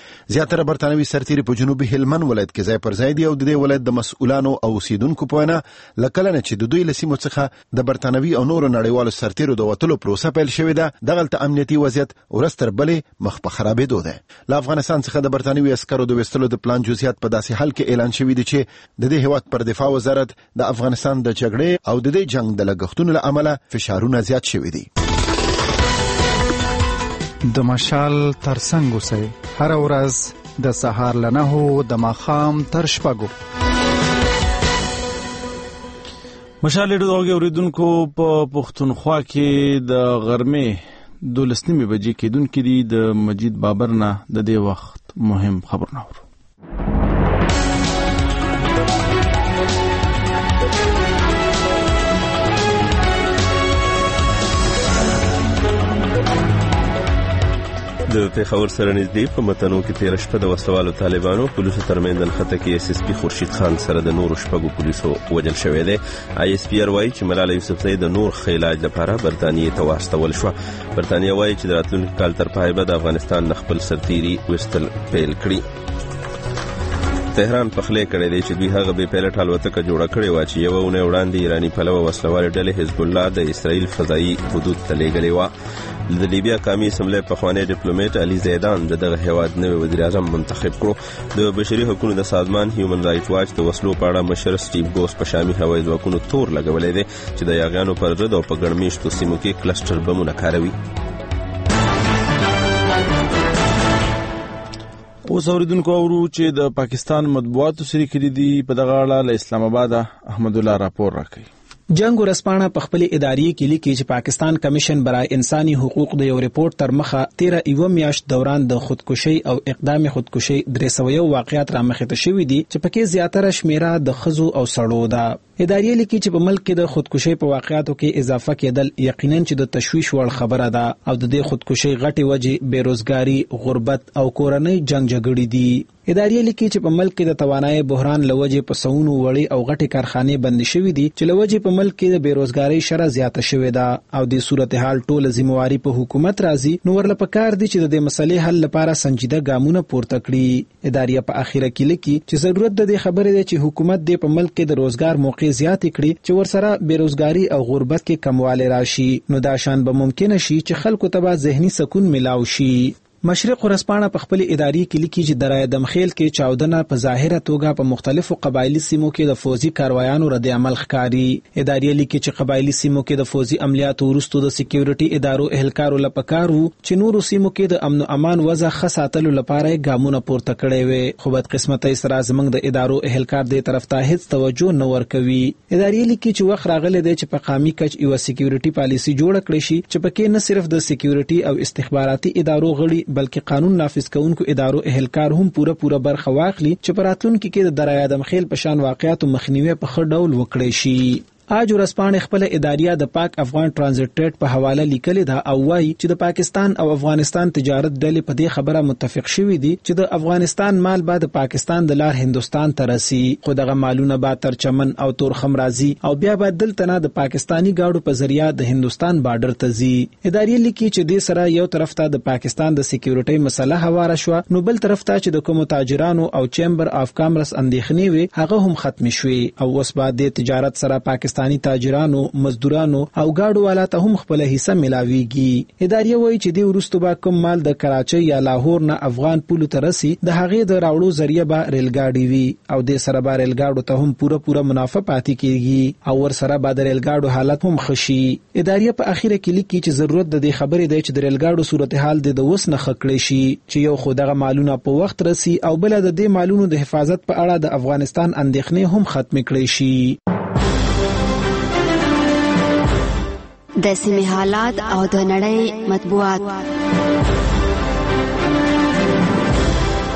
زیاتره برتانوي سرتیري په جنوبي هلمند ولایت کې ځای پر ځای دي او د دې ولایت د مسؤلانو او اوسیدونکو په وینا لکه نه چې د دوی له سیمو څخه د برتانوي او نورو نړیوالو سرتیرو د وتلو پروسه پیل شوې ده، دغلته امنیتي وضعیت ورستر بلې مخ په خرابېدو ده. له افغانستان څخه د برتانوي عسکرو د وستلو د پلان جزئیات په داسې حال کې اعلان شوی دی چې د دې هیواد پر دفاع وزارت د افغانستان د جګړې او د دې جنگ د لګښتونو له امله فشارونه زیات شوي دي. د مشال ترڅنګ اوسئ، هر ورځ د سهار له نهو د ماښام تر شپږو. مشال ډیرو اوریدونکو په پښتونخوا کې د غرمې دولس نیمې بجې کېدونکې دي. د مجید بابر نه د دې وخت مهم خبرونه اورو. د پیښور سره نږدې په متنو کې تیر شپه د وسلوالو طالبانو پولیسو ترمنځ نښته کې اس اس پی خورشید خان سره د نورو شپږو پولیسو وژل شوی دی. آی اس پی ار وایي چې ملاله یوسفزۍ د نور ښه علاج لپاره برتانیې ته واستول شوه. برتانیه وایي چې د راتلونکي کال تر پایه به د افغانستان نه خپل سرتیري ویستل پیل کړي. تهران پخلی کړی دی چې دوی هغه بې پیلټ الوتکه جوړه کړې وه چې یوه اونۍ وړاندې ایراني پلوه وسلوالې ډلې حزب الله د اسرائیل فضایي حدود ته لیږلې وه. د لیبیا قومي اسمبلی پخوانی ډیپلوماټ علي زیدان د دغه هیواد نوی وزیر اعظم منتخب کړو. د بشري حقوقو د سازمان هیومن رائټ واچ د وسلو په اړه مشر سټیو ګوس په شامي هوایي ځواکونو تور لګولی دی چې د یاغیانو پر ضد او په ګڼ میشتو سیمو کې کلسټر بمونه کاروي. اوس اوریدونکو اورو چې د پاکستان مطبوعاتو سری کړي دي په دغه اړه له اسلام آباد احمد الله راپور راکړي. جنگ ورسپانه په خپل ادارې کې لیکي چې پاکستان کمیشن برای انساني حقوق د یو ریپورت تر مخه تیره ایو میاشت دوران د خودکشي او اقدام خودکشي درې سوه یو واقعیات رامخته شوې دي چې پکې زیاتره شمیره د خزو او سړو ده. ادارې لیکي چې په ملک کې د خودکشي په واقعیاتو کې اضافه کېدل یقینا چې د تشویش وړ خبره ده او د دې خودکشي غټي وجې بیروزګاری، غربت او کورنۍ جنگ جګړې دي. ادارې لیکي چې په ملک کې د توانایي بحران لوجې په سونو وړي او غټي کارخانې بند شوې دي چې لوجې په ملک کې د بیروزګاری شرح زیاته شوې ده او د صورتحال ټول ذمہواری په حکومت راځي. نو ورله پکار دي چې د دې مسلې حل لپاره سنجیده ګامونه پورته کړي. ادارې په اخیره کې لیکي چې ضرورت د دې خبرې ده چې حکومت د په ملک کې د روزګار موقع زیات کړي چې ورسره بیروزګاری او غربت کې کمواله راشي. نو دا شان به ممکن شي چې خلکو ته ذهني سکون ملاوي شي. مشرق ورسپانه په خپل ادارې کې لیکي چې درای دمخیل کې چاودنه په ظاهره توګه په مختلفو قبایلی سیمو کې د فوزي کاروایانو رد عمل ښکاری. ادارې لیکي چې قبایلی سیمو کې د فوزي عملیاتو وروسته د سکیورټي ادارو اهلکارو لپاره چې نورو سیمو کې د امن او امان وضع خاصاتلو لپاره ګامونه پورته کړي وي، خو بد قسمتۍ سره زمنګ د ادارو اهلکار دې طرف ته هیڅ توجه نه ورکوي. ادارې لیکي چې وخت راغلی دی چې په قامي کچ یو سکیورټي پالیسي جوړه کړي شي چې پکې نه صرف د سکیورټي او استخباراتي ادارو غړي بلکې قانون نافذ کوونکو ادارو اهلکار هم پوره پوره برخه واخلي چې په راتلونکي کې د درای دمخیل په شان واقعیاتو مخنیوي په ښه ډول وکړي شي. آج ورسپانه خپل اداریه د پاک افغان ترانزیت ټریډ په حواله لیکلې ده او وايي چې د پاکستان او افغانستان تجارت ډلې په دې خبره متفق شوي دي چې د افغانستان مال به د پاکستان د لار هندستان ته رسي، خو دغه مالونه به تر چمن او تورخم راځي او بیا به دلته نه د پاکستانی گاډو په ذریعہ د هندستان بارډر ته ځي. ادارې لیکي چې د سره یو طرف ته د پاکستان د سکیورټي مسله هواره شو، نو بل طرف ته چې د کوم تاجرانو او چیمبر اف کامرس اندېښنې وي هغه هم ختم شوي او اوس بعد د تجارت سره پاکستان تاجرانو، مزدورانو او گاډو والا ته هم خپل حصہ ملاويږي. ادارې وایي چې د ورستو با کوم مال د کراچۍ یا لاهور نه افغان پولو ته رسي د هغې د راوړو ذریعہ به ریلګاډي وي او د سره به ریلګاډو ته هم پوره پوره منافع پاتې کیږي او ور سره به د ریلګاډو حالت هم خشي. ادارې په اخیره کې لیکي چې ضرورت د دې خبرې دی چې د ریلګاډو صورتحال د وس نه خکړې شي چې یو خو دغه مالونه په وخت رسي او بل د دې مالونو د حفاظت په اړه د افغانستان اندېښنې هم ختم کړي شي. د سیمې حالات او د نړۍ مطبوعات.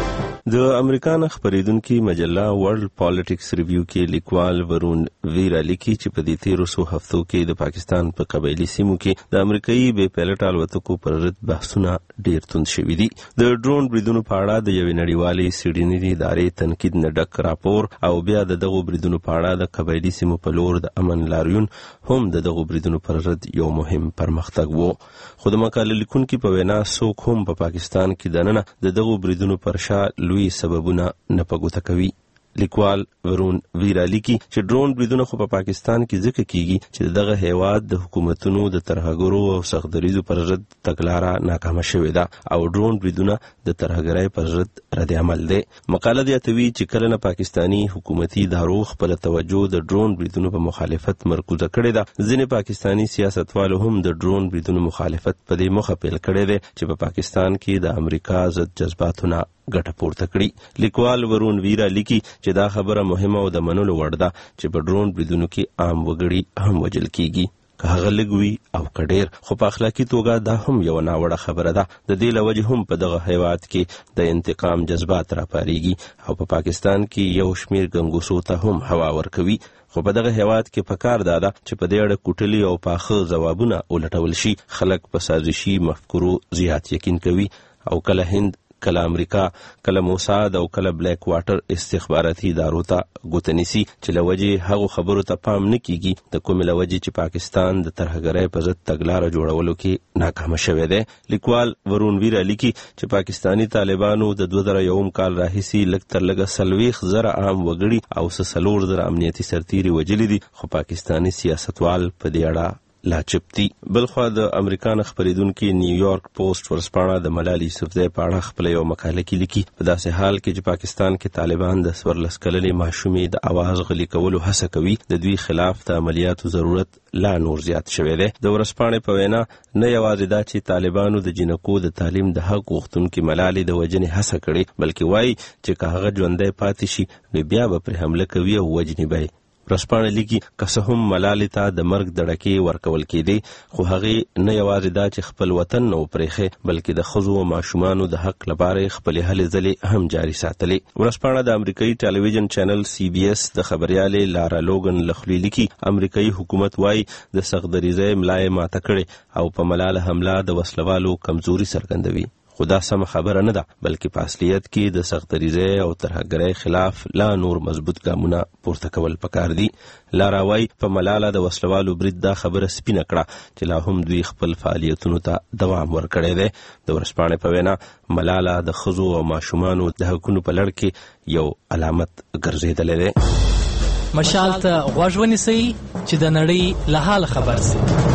د امریکا نه خبرېدونکي مجله ورلد پالیټکس ریویو کې لیکوال ورون ویرا لیکي چې په دې تیرو څو هفتو کې د پاکستان په قبایلي سیمو کې د امریکایي بې پیلوټ الوتکو پر ضد بحثونه ډېر توند شوي دي. د ډرون بریدونو په اړه د یوې نړیوالې څېړنې ادارې تنقید نه ډک راپور او بیا د دغو بریدونو په اړه د قبایلي سیمو په لور د امن لاریون هم د دغو بریدونو پر ضد یو مهم پرمختګ و. خو د مقاله لیکونکي په وینا څوک هم په پاکستان کې دننه د دغو بریدونو پر شا لوی سببونه نه په ګوته کوي. لیکوال ورون ویرا لیکي چې ډرون بریدونه خو په پاکستان کې ځکه کیږي چې دغه هیواد د حکومتونو د ترهګرو او سختدریزو پر ضد تګلاره ناکامه شوې ده او ډرون بریدونه د ترهګرۍ پر ضد رد عمل دی. مقاله زیاتوي چې کله نه پاکستاني حکومتي ادارو خپل توجه د ډرون بریدونو په مخالفت مرکوزه کړې ده، ځینې پاکستاني سیاستوالو هم د ډرون بریدونو مخالفت په دې موخه پیل کړی دی چې په پاکستان کې د امریکا ضد جذباتونه ګټه پورته کړي. لیکوال ورون ویرا لیکي چې دا خبره مهمه او د منلو وړ ده چې په ډرون بریدونو کې عام وګړي هم وژل کیږي، که هغه لږ وي او که ډېر. خو په اخلاقي توګه دا هم یوه ناوړه خبره ده. د دې له وجې هم په دغه هیواد کې د انتقام جذبات راپارېږي او په پاکستان کې یو شمېر ګنګوسو ته هم هوا ورکوي. خو په دغه هیواد کې پکار ده چې په دې اړه کوټلي او پاخه ځوابونه ولټول شي. خلک په سازشي مفکورو زیات یقین کوي او کله هند، کله امریکا، کله موساد او کله بلیک واټر استخباراتي ادارو ته ګوته نیسي چې له وجې هغو خبرو ته پام نه کیږي د کومې له وجې چې پاکستان د ترهګرۍ په ضد تګلاره جوړولو کې ناکامه شوی دی. لیکوال ورون ویرا لیکي چې پاکستاني طالبانو د دوه زره یوم کال راهیسې لږ تر لږه څلوېښت زره عام وګړي او څه څلور زره امنیتي سرتیري وژلي دي، خو پاکستاني سیاستوال په دې اړه لا چپتی. بلخوا د امریکا نه خبرېدونکي نیویارک پوسټ ورځپاڼه د ملالۍ یوسفزۍ په اړه خپله یوه مقاله کې لیکي په داسې حال کې چې پاکستان کې طالبان د څوارلس کلنې ماشومې د اواز غلي کولو هڅه کوي، د دوی خلاف د عملیاتو ضرورت لا نور زیات شوی دی. د ورځپاڼې په وینا نه یوازې دا چې طالبانو د جنکو د تعلیم د حق غوښتونکي ملالۍ د وژنې هڅه کړې، بلکې وایي چې که هغه ژوندی پاتې شي نو بیا به پرې حمله کوي او وژني به یې. ورځپاڼه لیکي که څه هم ملالۍ ته د مرګ دړکې ورکول کېدې، خو هغې نه یوازې دا چې خپل وطن نه و پرېښی، بلکې د ښځو او ماشومانو د حق لپاره یې خپلې هلې ځلې هم جاري ساتلې. ورځپاڼه د امریکایي ټلویزیون چینل سی بي اس د خبریالې لارا لوګن له خولې لیکي امریکایي حکومت وایي د سختدریزۍ ملا یې ماته کړې او په ملاله حمله د وسلوالو کمزوري څرګندوي. خو دا سمه خبره نه ده، بلکې په اصلیت کې د سختدریزۍ او ترهګرۍ خلاف لا نور مضبوط ګامونه پورته کول پکار دي. لارا وایي په ملاله د وسلوالو برید دا خبره سپینه کړه چې لا هم دوی خپل فعالیتونو ته دوام ورکړی دی. د ورځپاڼې په وینا ملاله د ښځو او ماشومانو د حقونو په لړ کې یو علامت ګرځېدلی دی. مشال ته غوږ ونیسئ چې د نړۍ له حال خبر سئ.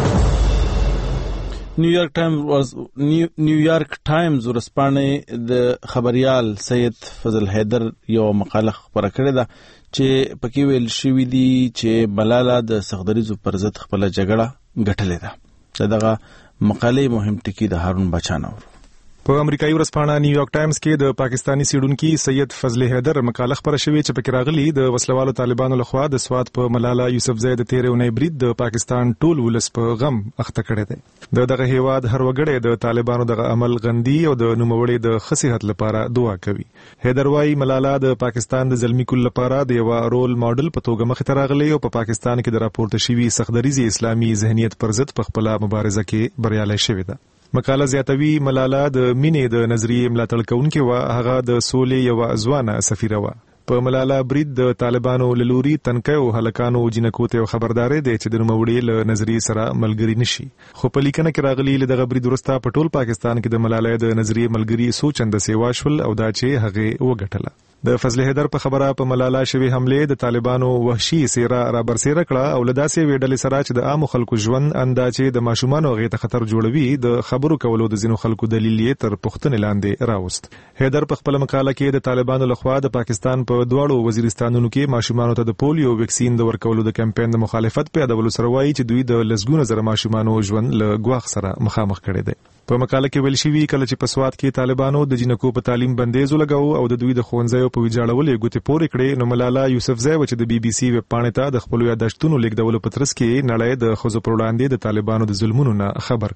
نیویارک ټایمز نیویارک ټایمز ورځپاڼې د خبریال سید فضل حیدر یو مقاله خپره کړې ده چې پکې ویل شوي دي چې ملاله د سختدریزو پر ضد خپله جګړه ګټلې ده. دغه مقالې مهم ټکي د هارون بچانه ور په امریکایي ورځپاڼه نیویارک ټایمز کې د پاکستاني څېړونکي سید فضل حیدر مقاله خپره شوې چې پکې راغلي د وسلوالو طالبانو لخوا د سوات په ملاله یوسفزۍ د تېرې اونۍ برید د پاکستان ټول ولس په غم اخته کړی دی. د دغه هیواد هر وګړی د طالبانو دغه عمل غندي او د نوموړي د ښه صحت لپاره دعا کوي. حیدر وایي ملاله د پاکستان د زلمي کل لپاره د یوه رول ماډل په توګه مخې ته راغلی او په پاکستان کې د راپورته شوي سختدریزي اسلامي ذهنیت پر ضد په خپله مبارزه کې بریالی شوې ده. مقاله زیاتوي ملاله د مینې د نظریې ملاتړ کوونکې وه، هغه د سولې یوه ځوانه سفیره وه. په ملاله برید د طالبانو له لوري تنکیو هلکانو جنکو ته خبرداری دی چې د نوموړي له نظریې سره ملګري نشي. خو په لیکنه کې راغلي له دغه برید وروسته په ټول پاکستان کې د ملالۍ د نظریې ملګري څو چنده سیوا شول او دا چې هغې وګټله. د فضل حیدر په خبره په ملاله شوي حملې د طالبانو وحشي څېره را برسېره کړه او له داسې یوې ډلې سره چې د عامو خلکو ژوند اندازې د ماشومانو هغې ته خطر جوړوي د خبرو کولو د ځینو خلکو دلیل یې تر پوښتنې لاندې راوست. حیدر په خپله مقاله کې د طالبانو لخوا د پاکستان په دواړو وزیرستانونو کې ماشومانو ته د پولیو ویکسین د ورکولو د کمپین د مخالفت په یادولو سره وایي چې دوی د لسګونو زره ماشومانو ژوند له ګواښ سره مخامخ کړی دی. په مقاله کې ویل شوي کله چې په سوات کې طالبانو د جنکو په تعلیم بندیز ولګاوه او د دوی د ښوونځیو په ویجاړولو یې ګوتې پورې کړې، نو ملاله یوسفزۍ وه چې د بي بي سي ویب پاڼې ته د خپلو یاداشتونو لیږدولو په ترڅ کې نړۍ د ښځو پر وړاندې د طالبانو د ظلمونو نه خبر کړه.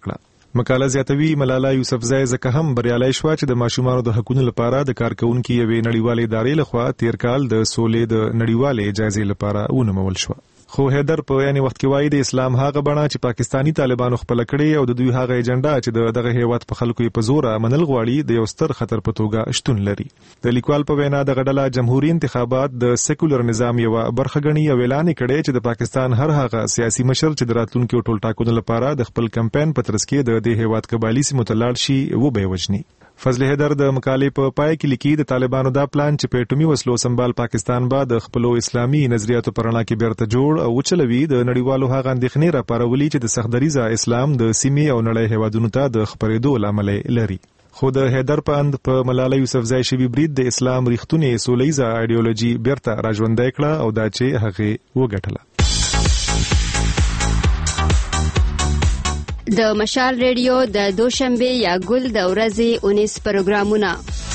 مقاله زیاتوي ملاله یوسفزۍ ځکه هم بریالۍ شوه چې د ماشومانو د حقوقو لپاره د کارکونکو یوې نړیوالې ادارې لخوا تیر کال د سولې د نړیوالې جایزې لپاره ونومول شوه. خو هیدر په یعنی وخت کې وایي د اسلام هغه بڼه چې پاکستانی طالبانو خپل کړي او د دوی هغه ایجنډا چې د دغه هیواد په خلکو یې په زور منل غواړي د یو ستر خطر په توګه شتون لري. د لیکوال په وینا د غډله جمهوریت انتخابات د سیکولر نظام یو برخه غني او اعلان کړي چې د پاکستان هر هغه سیاسي مشر چې د راتلونکو ټول ټاکنو لپاره د خپل کمپاین په ترڅ کې د دې هیواد قبالي سیمو ته لاړ شي و به وجني. فضل هیدر د مقالې په پای کې لیکي د طالبانو دا پلان چې په اټومي وسلو سمبال پاکستان به د خپل اسلامي نظریاتو پرانا کې بیرته جوړ او چلوي د نړیوالو هغه اندېښنې را پارولي چې د سختدریزه اسلام د سیمې او نړۍ هیوادونو ته د خپرېدو لامل لري. خو د هیدر په اند په ملاله یوسفزۍ شوی برید د اسلام ریښتونی سولهیزه ایډیولوژي بیرته راژوندی کړه او دا چې هغه وګټله. د مشال ریډیو د دوشنبه یا ګل د ورځې اونیس پروګرامونه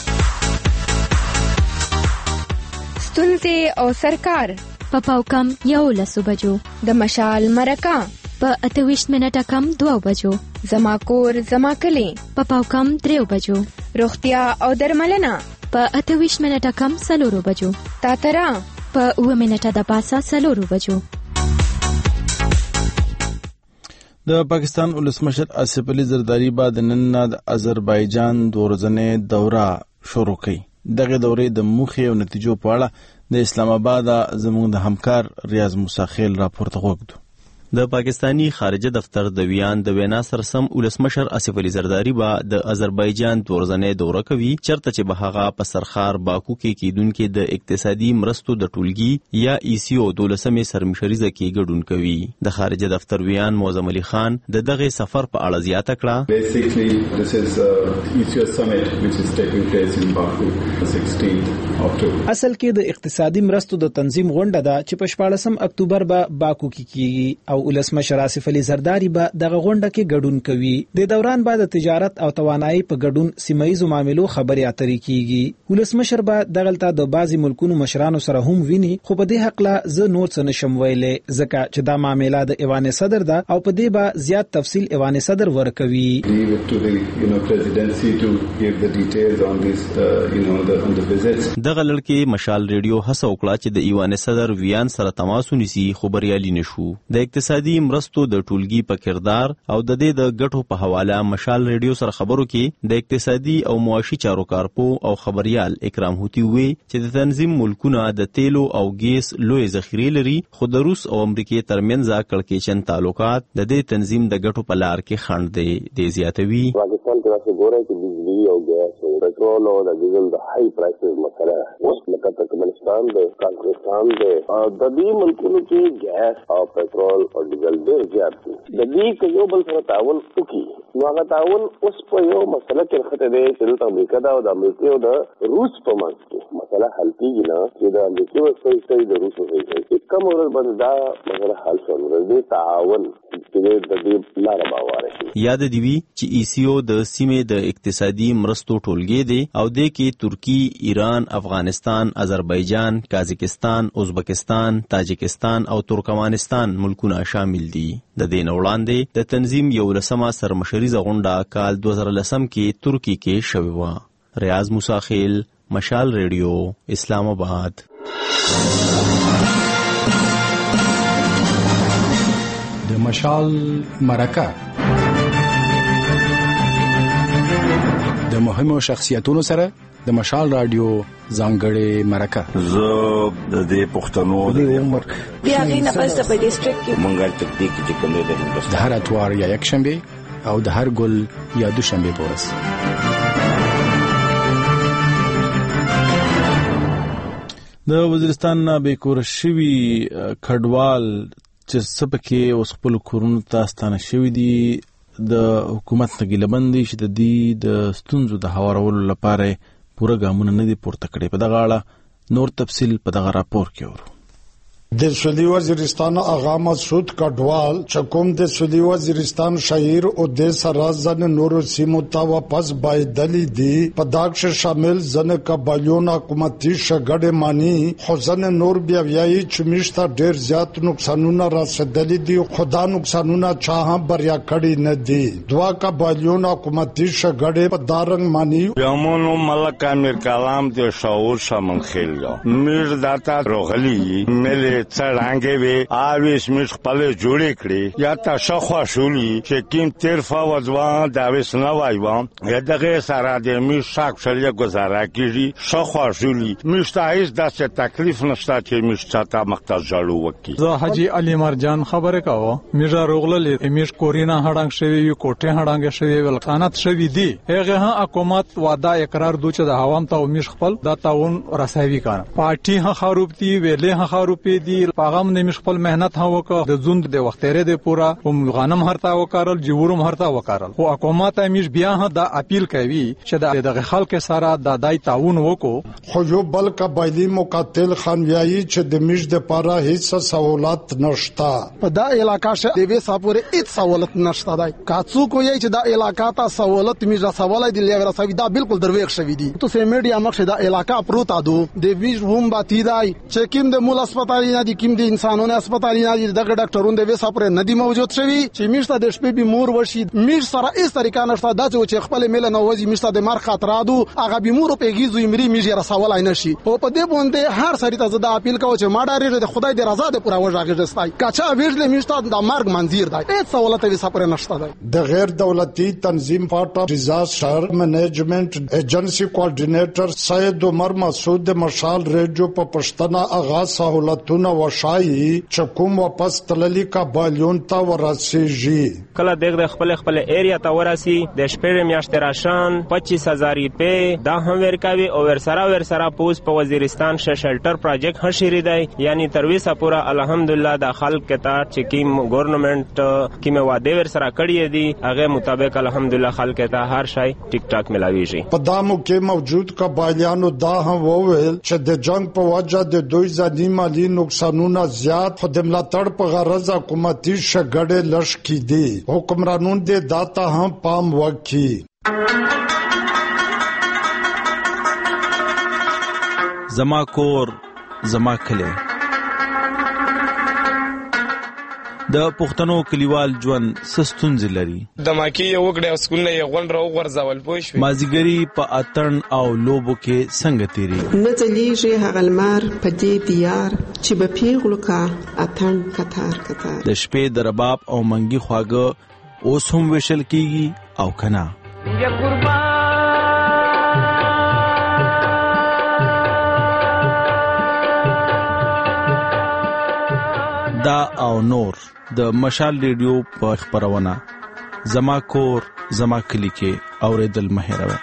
ستونزې او سرکار په پاو کم یو لسو بجو، د مشال مرکه په اتویشت منټه کم دوه بجو، زما کور زما کلی په پاو کم دریو بجو، روغتیا او درملنه په اتویشت منټه کم څلورو بجو، تاترا په اوه منټه د پاسه څلورو بجو. د پاکستان ولسمشر آصف علي زرداری بعد نن د آذربایجان د ورځنې دوره شروع کړي. دغه دورې د موخې او نتیجو په اړه د اسلام آباد زموږ د همکار ریاض موسی خیل راپورته وکړو. د پاکستانی خارجه دفتر د ویان د وینا سره سم ولسمشر آصف علي زرداری با د آذربایجان د ورځنې دوره کوي، چرته چې به هغه په سرخار باکو کې کیدونکو د اقتصادي مرستو د ټولګي یا ای سی او دولسمې سرمشریزه کې ګډون کوي. د خارجه دفتر ویان معظم علي خان د دغه سفر په اړه زیاته کړه. Basically this is uh, Asia summit which is taking place in Baku sixteenth October. اصل کې د اقتصادي مرستو د تنظیم غونډه ده چې په شپاړسم اکتوبر به باکو کې کیږي او ولسمشر آصف علي زرداری به دغه غونډه کې ګډون کوي. د دوران بعد تجارت او توانایي په ګډون سیمایي معاملو خبري اترې کیږي. ولسمشر به دغلته د بعضي ملکونو مشرانو سره هم ویني، خو په دې حق لا زه نور څه نشم ویلې ځکه چې دا معاملې د ایوان صدر ده او په دې به زیات تفصیل ایوان صدر ورکوي. دغه لړکې مشال ریډیو هڅه وکړه چې د ایوان صدر ویان سره تماس ونیسي، خو بریالي نشو. د اقتصادي مرستو د ټولګي په کردار او د دې د ګټو په حواله مشال ریډیو سره خبرو کې د اقتصادي او معاشي چارو کارپو او خبريال اکرام هوتی وی چې د تنظیم ملکونه د تیلو او ګیس لوی ذخیره لري، خو د روس او امریکای ترمنځ کړکېچن تعلقات د دې تنظیم د ګټو په لار کې خنډ دی. د زیاتوي پاکستان کې راځي ګوره چې بجلی او ګیس او پټرول او د ډیزل د هاي پرایسز مسله اوس لکه ترکمنستان د کازاخستان د د دې ملکونو کې ګیس او پټرول او ډیزل ډېر زیات دي. د دې کې یو بل سره تعاون وکړي نو هغه تعاون اوس په یو مسله کې خطه دی چې د امریکا دا او د امریکا او د روس په منځ کې مسله حل کیږي نه چې د امریکا او صحیح د روس او صحیح کوم ورځ باندې دا مسله حل شول. د تعاون چې د دې لار باور شي. یاد دی وی چې ای سی او د سیمې د اقتصادي مرستو ټولګي دی او د کې ترکی، ایران، افغانستان، آذربایجان، قازقستان، ازبکستان، تاجکستان او ترکمنستان ملکونه شامل دي. د دې وړاندې د تنظیم یو لسمه سرمشریزه غونډه کال دوه زره لسم کې ترکی کې شوې و. ریاض موسی خیل، مشال ریډیو، اسلام آباد. د مشال مرکه د مهمو شخصیتونو سره د مشال رادیو ځانګړې مرکه. زه د دې پښتنو د عمر بیا غینه پس په ډیسټریکټ کې مونږه تکتیک چې کوم دی د هندوستان د هر اتوار یا یک شنبه او د هر ګل یا دوشنبه په ورځ. د وزیرستان نه بیکور شوی کډوال چې سپکه اوس خپل کورونو ته ستانه شوی دي د حکومت نګیلبندي چې د دې د ستونزو د هوارولو لپاره پوره ګامونه نه دي پورته کړي. په دغه اړه نور تفصیل په دغه راپور کې ورو. د سویلي وزیرستان آغا مسعود کډوال چکم د سویلي وزیرستان شهیر او د سرازن نور سیمو ته واپس بایدلی دي پداکش شامل زن قبایلون حکومتي شګړې مانی حسن نور بیا ویایي چې مشته ډیر زیات نقصانونه رسیدلي دي خدا نقصانونه چا بریا کړی نه دي دوا قبایلون حکومتي شګړې په دارنګ مانی یمونو ملک امیر کلام د شاور شمن خېلو میر داتا روغلی ملي څړانګې وی اویس مش خپل جوړې کړې یا تاسو خو شولي چې کیم طرفه وځوان دا وس نه وایو یا دغه سره د می شاک شلې گزاره کیږي شو خو شولي مشته هیڅ داسې تکلیف نشته چې مشته تا مقتض جوړو وکي زه حاجی علی مرجان خبره کاوه میجا روغللې میش کورینا هډنګ شوی یو کوټه هډنګ شوی ولقانات شوی دی هغه ها حکومت وعده اقرار دوی چې د عوام ته میش خپل دا تعاون رسوي کار پارټي ها خروبتي ویلې ها خروپې دی پیغام نمیش خپل مهنت ها وکړه د زوند د وختره دی پورا هم غنم هرتا وکړل جوړم هرتا وکړل خو حکومت همیش بیا ها دا اپیل کوي چې د خلک سره د دای تعاون وکړو خو یو بل قبایلی مقاتل خان ویایي چې د میش د پاره هیڅ سہولت نشتا په دا علاقہ شه د وې ساپورې هیڅ سہولت نشتا دای کاڅو کوی چې دا علاقہ ته سہولت میش رسولای دی لږ رسوي دا بالکل درویښ شوی دی تو سه میډیا مخ دا علاقہ پروت ادو د ویش روم باتی دای چې کیم د مول هسپتال نه دي کیم د انسانونو هسپتال نه دي دغه ډاکټرونو د وې ساپورې نه دي موجود شوی چې میشته د شپې به مور وشي میش سره هیڅ طریقه نشته دا چې خپل مل نه وځي میشته د مر خطر ادو هغه به مور په گیزو یمری میش رسولای نشي او په دې باندې هر سړی ته زدا اپیل کوم چې ما ډارې د خدای د رضا د پورا وژاګه جستای کاچا ویژل میشته د مرګ منځیر دی هیڅ سہولت وې ساپورې نشته دی د غیر دولتي تنظیم پارټ ډیزاستر منیجمنت ایجنسی کوارډینیټر سید عمر مسعود د مشال ریډیو په پښتنه اغا سہولتونه وشایي چکم واپس تللی کا بالیون تا ورسیږي کله دغه خپل خپل ایریا ته ورسی د شپږ میاشتې راشن پچیس هزار روپے دا هم ورکوي او ورسره ورسره پوس په وزیرستان ش شلټر پروجیکټ هشری دی یعنی ترویسه پورا الحمدلله د خلک ته چې کیم ګورنمنت کیمه واده ورسره کړی دی هغه مطابق الحمدلله خلک ته هر شای ټیک ټاک ملاویږي په دامو کې موجود قبایلیانو دا هم وویل چې د جنگ په وجه د دوی ځاني مالی نقصانونه زیات خو د ملاتړ په غرض حکومتي شګړې لش کی دي حکمرانون دې داتا هم پام وکي زما کور زما کلی د پښتنو کلیوال ژوند سستونځ لري د ماکی یو وګړي اسکول نه یو غون راو ورځول پوه شو مازیګری په اتن او لوبو کې څنګه تیری نه ځلیږي هغه لمر په دې دیار چې به پیغلو کا اتن کتار کتار د شپې د رباب او منګي خواږه اوس هم وشل کیږي او کنا یا قربان دا او نور د مشال ریډیو په خبرونه زما کور زما کلی کې اوریدل مهروي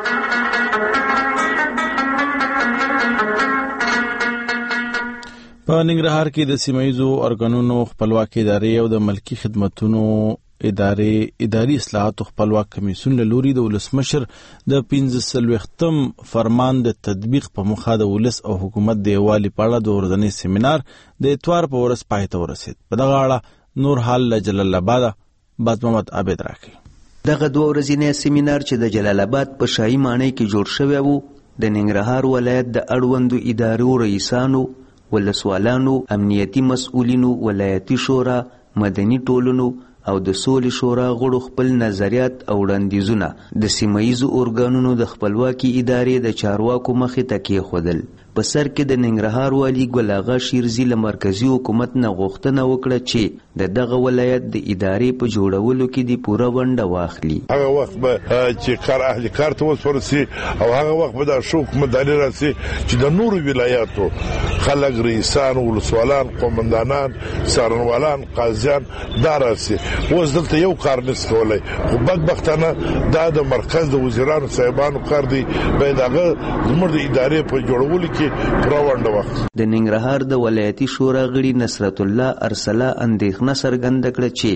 په ننګرهار کې د سیمایزو ارګانونو خپلواکي ادارې او د ملکی خدماتونو ادارې اداري اصلاحات خپلواک کمیسیون له لوري د ولسمشر د پنځه سلويختم فرمان د تطبیق په مخه د ولس او حکومت د یووالي په اړه د ورځنی سیمینار د اتوار په ورځ پای ته ورسید په دغه اړه نور حال له جلال آباد باز محمد عابد راکړي دغه دوه ورځې سیمینار چې د جلال آباد په شاهي ماڼۍ کې جوړ شوی وو د ننګرهار ولایت د اړوندو ادارو رئیسانو ولسوالانو امنیتي مسؤلینو ولایتي شورا مدني ټولنو او د سولې شورا غړو خپل نظریات او وړاندیزونه د سیمایزو ارګانونو د خپلواکي ادارې د چارواکو مخې ته کېښودل په سر کې د ننګرهار والي ګل اغا شیرزي له مرکزي حکومت نه غوښتنه وکړه چې د دغه ولایت د ادارې په جوړولو کې د پوره ونډه واخلي هغه وخت به چې کار اهل کار ته وسورسي او هغه وخت به د شو حکومتداري راسي چې د نورو ولایاتو خلک رئیسان ولسوالان قومندانان څارنوالان قاضیان دا راسي اوس دلته یو کار نس کولای خو بدبختانه دا د مرکز د وزیرانو صاحبانو کار دی باید هغه زموږ د ادارې په جوړولو کې د ننګرهار د ولایتي شورا غړي نصرت الله ارسلا اندېښنه څرګنده کړه چې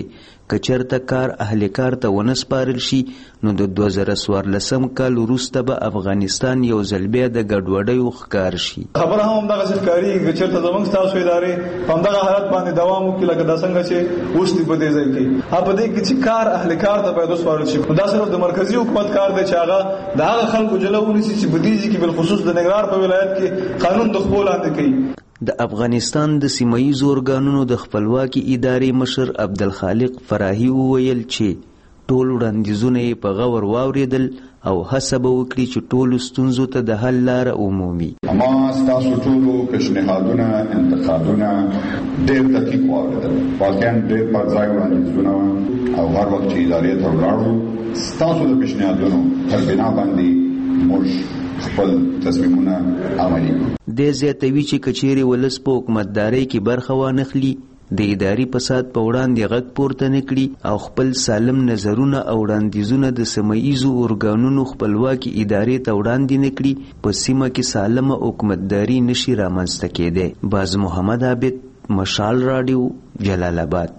کچرته کار اهل کار ته ونسپارل شي نو د دوه زره څوارلسم کال وروسته به افغانستان یو ځل بیا د ګډوډیو ښکار شي. خبره هم همدغسې ښکارېږي که چېرته زموږ ستاسو ادارې په همدغه حالت باندې دوام وکړي لکه دا څنګه چې اوس دي په دې ځای کې هغه په دې کې چې کار اهل کار ته باید وسپارل شي. دا صرف د مرکزي حکومت کار دی چې هغه د هغه خلکو جلو ونیسي چې په دې ځای کې بالخصوص د ننګرهار په ولایت کې قانون د خپل لاندې کوي. د افغانستان د سیمه‌ییزو ارګانونو د خپلواکي ادارې مشر عبدالخالق فراهي وویل چې ټول وړاندیزونه یې په غور واورېدل او هڅه به وکړي چې ټولو ستونزو ته د حل لاره ومومي. ما ستاسو ټولو پیشنهادونه انتقادونه ډېر دقیق واورېدل. واقعا ډېر پر ځای وړاندیزونه او هر وخت چې ادارې ته ولاړو ستاسو د پیشنهادونو پر بنا باندې موږ خپل تصمیمونه عملي کړو. د زیاتوي چې کچېرې ولس په حکومتدارۍ کې برخه وانخلي د اداري فساد په وړاندې غږ پورته نه کړي او خپل سالم نظرونه او وړاندیزونه د سیمه‌ییزو ارګانونو خپلواکي ادارې ته وړاندې نه کړي په سیمه کې سالمه حکومتداري نشي رامنځته کېدی. باز محمد عابد، مشال راډیو، جلال آباد.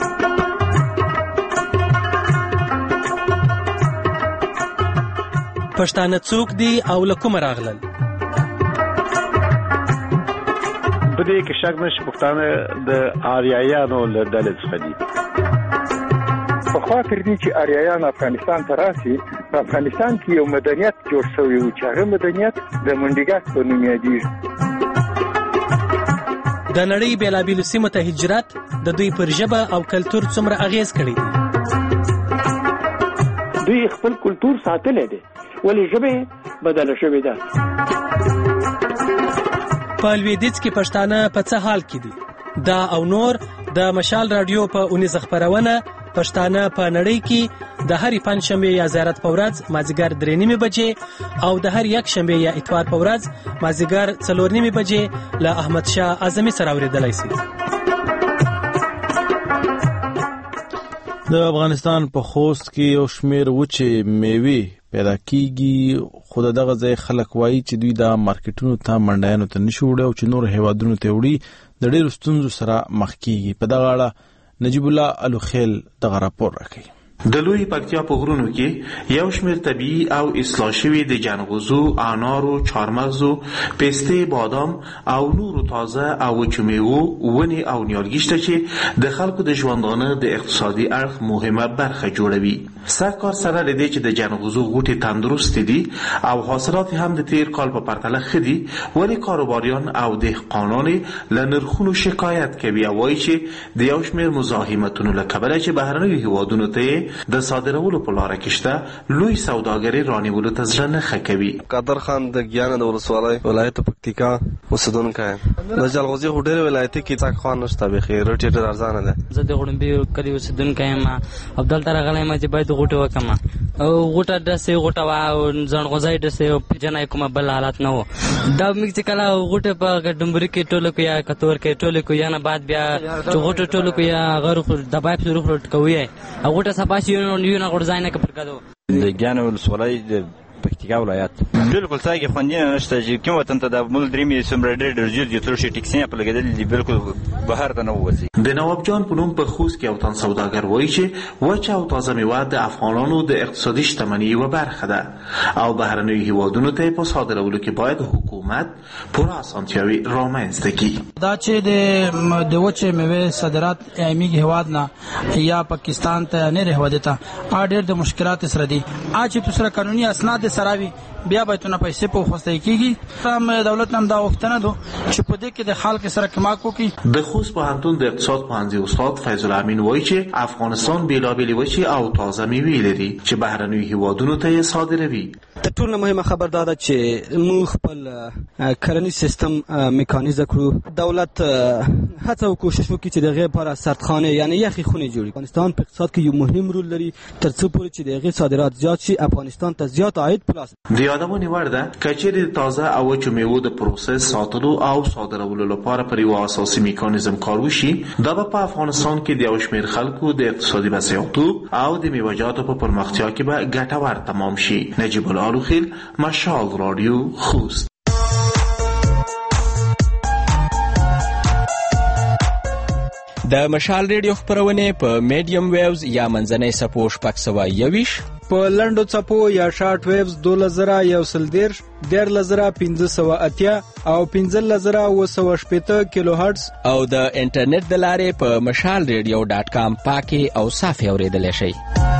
پښتانه څوک دي او له کومه راغلل؟ په دې کې شک نشته پښتانه د آریایانو له ډلې څخه دي. پخوا تر دې چې آریایان افغانستان ته راسي په افغانستان کې یو مدنیت جوړ شوی و چې هغه مدنیت د منډیګک په نوم یادېږي. د نړۍ بېلابېلو سیمو ته هجرت د دوی پر ژبه او کلتور څومره اغېز کړی دی؟ دوی خپل کلتور ساتلی دی ولې ژبه بدله شوې ده. په لویدیځ کې پښتانه په څه حال کې دي؟ دا او نور د مشال راډیو په اونیزه خپرونه پښتانه په نړۍ کې د هرې پنجشنبې یا زیارت په ورځ مازدیګر درې نیمې بجې او د هر یک شنبې یا اتوار په ورځ مازدیګر څلور نیمې بجې له احمد شاه اعظمي سره اورېدلی شي. د افغانستان په خوست کې یو شمېر وچې میوې پیدا کیږي خو دغه ځای خلک وایي چې دوی دا مارکیټونو ته منډیانو ته نشي وړي او چې نور هیوادونو ته وړي د ډېرو ستونزو سره مخ کیږي. په دغه اړه نجیب الله الوخیل دغه راپور راکوي. د لوی پکتیا په غرونو کې یو شمېر طبیعي او اصلاح شوي د جنغوزو، انارو، چارمغزو، پستې، بادام او نورو تازه او وچو میوو ونې او نیالګي شته چې د خلکو د ژوندانه د اقتصادي اړخ مهمه برخه جوړوي. سږ کال سره له دې چې د جنغوزو غوټې تندرست دي او حاصلات هم د تیر کال په پرتله ښه دي، ولې کاروباریان او دهقانان له نرخونو شکایت کوي او وایي چې د یو شمېر مزاحمتونو له کبله چې بهرنیو هیوادونو ته د صادرولو په لاره کې شته لوی سوداګري رانیولو ته زړه نه ښه کوي. قادر خان د ګیانه د ولسوالۍ ولایت پکتیکا اوسیدونکی یم. د جلغوزي خو ډېرې ولایتي کې څه خوند نشته، بیخي ریټ ډېر ارزانه ده. زه د غړمبي کلي اوسیدونکی یم او دلته راغلی یم چې باید غوټې وکړم او غوټه ډسې غوټه وه او زڼغوزی ډسې او پېژنی کومه بل حالت نه و. دا موږ چې کله غوټې په ډمبري کې ټولو کړو یا کتور کې ټولو کړو یا نه بعد بیا چې غوټه ټولو کړو یا هغه د پایپ سره روخ کوي او غوټه صفا شي یو نه غورځای نه کپر کړو. د ګیانه ولسوالۍ د پکتیکا ولایت بالکل څنګه خوندینه نشته چې کوم وطن ته د مول درېمې څومره ډېر ډېر زیات دي تل شي ټیکسي په لګیدل دي بالکل بهر ته نه وځي. د نواب جان په نوم په خوست کې یو تن سوداګر وایي چې وچه او تازه میوه د افغانانو د اقتصادي شتمنۍ یوه برخه ده او بهرنیو هیوادونو ته په صادرولو کې باید حکومت پوره اسانتیاوې رامنځته کړي. دا چې د د وچې میوې صادرات ایمیږي هیواد نه یا پاکستان ته نه هیواد ته ډېر د مشکلات سره دي. اج چې سره قانوني اسناد سراوي بیا بایتونه پیسې په خوستای کیږي. هم دولت هم دا وختنه دو چې په دې کې د خلک سره کمک وکړي. د خوست پوهنتون د اقتصاد پوهنځي استاد فیض الامین وایي چې افغانستان بیلابېلې وچې او تازه میوې لري چې بهرنیو هیوادونو ته یې صادروي. تر ټولو مهمه خبر دا ده چې موږ خپل کرنیز سیستم میکانیزه کړو. دولت هڅه او کوشش وکړي چې دغه لپاره سردخانه یعنی یخي خونې جوړ کړي. افغانستان په اقتصاد کې یو مهم رول لري تر څو پورې چې دغه صادرات زیات شي افغانستان ته زیات عاید پلاس. د یادونه وړ ده کچېرې د تازه او وچو میوو د پروسس ساتلو او صادرولو لپاره پر یو اساسي میکانیزم کار وشي. دا به په افغانستان کې د یو شمېر خلکو د اقتصادي بسیاینتوب او د میوه‌جاتو په پرمختیا کې به ګټور تمام شي. نجیب الله الوخیل، مشال رادیو، خوست. د مشال ریډیو خپرونې په میډیم ویوز یا منځنۍ څپو شپږ سوه یوویش، په لنډو څپو یا شارټ ویوز دولس زره یو سل دېرش، دیارلس زره پنځه سوه اتیا او پنځلس زره اووه سوه شپېته کیلو هرټز، او د انټرنیټ د لارې په مشال ریډیو ډاټ کام پاکې او صافې اورېدلی شئ.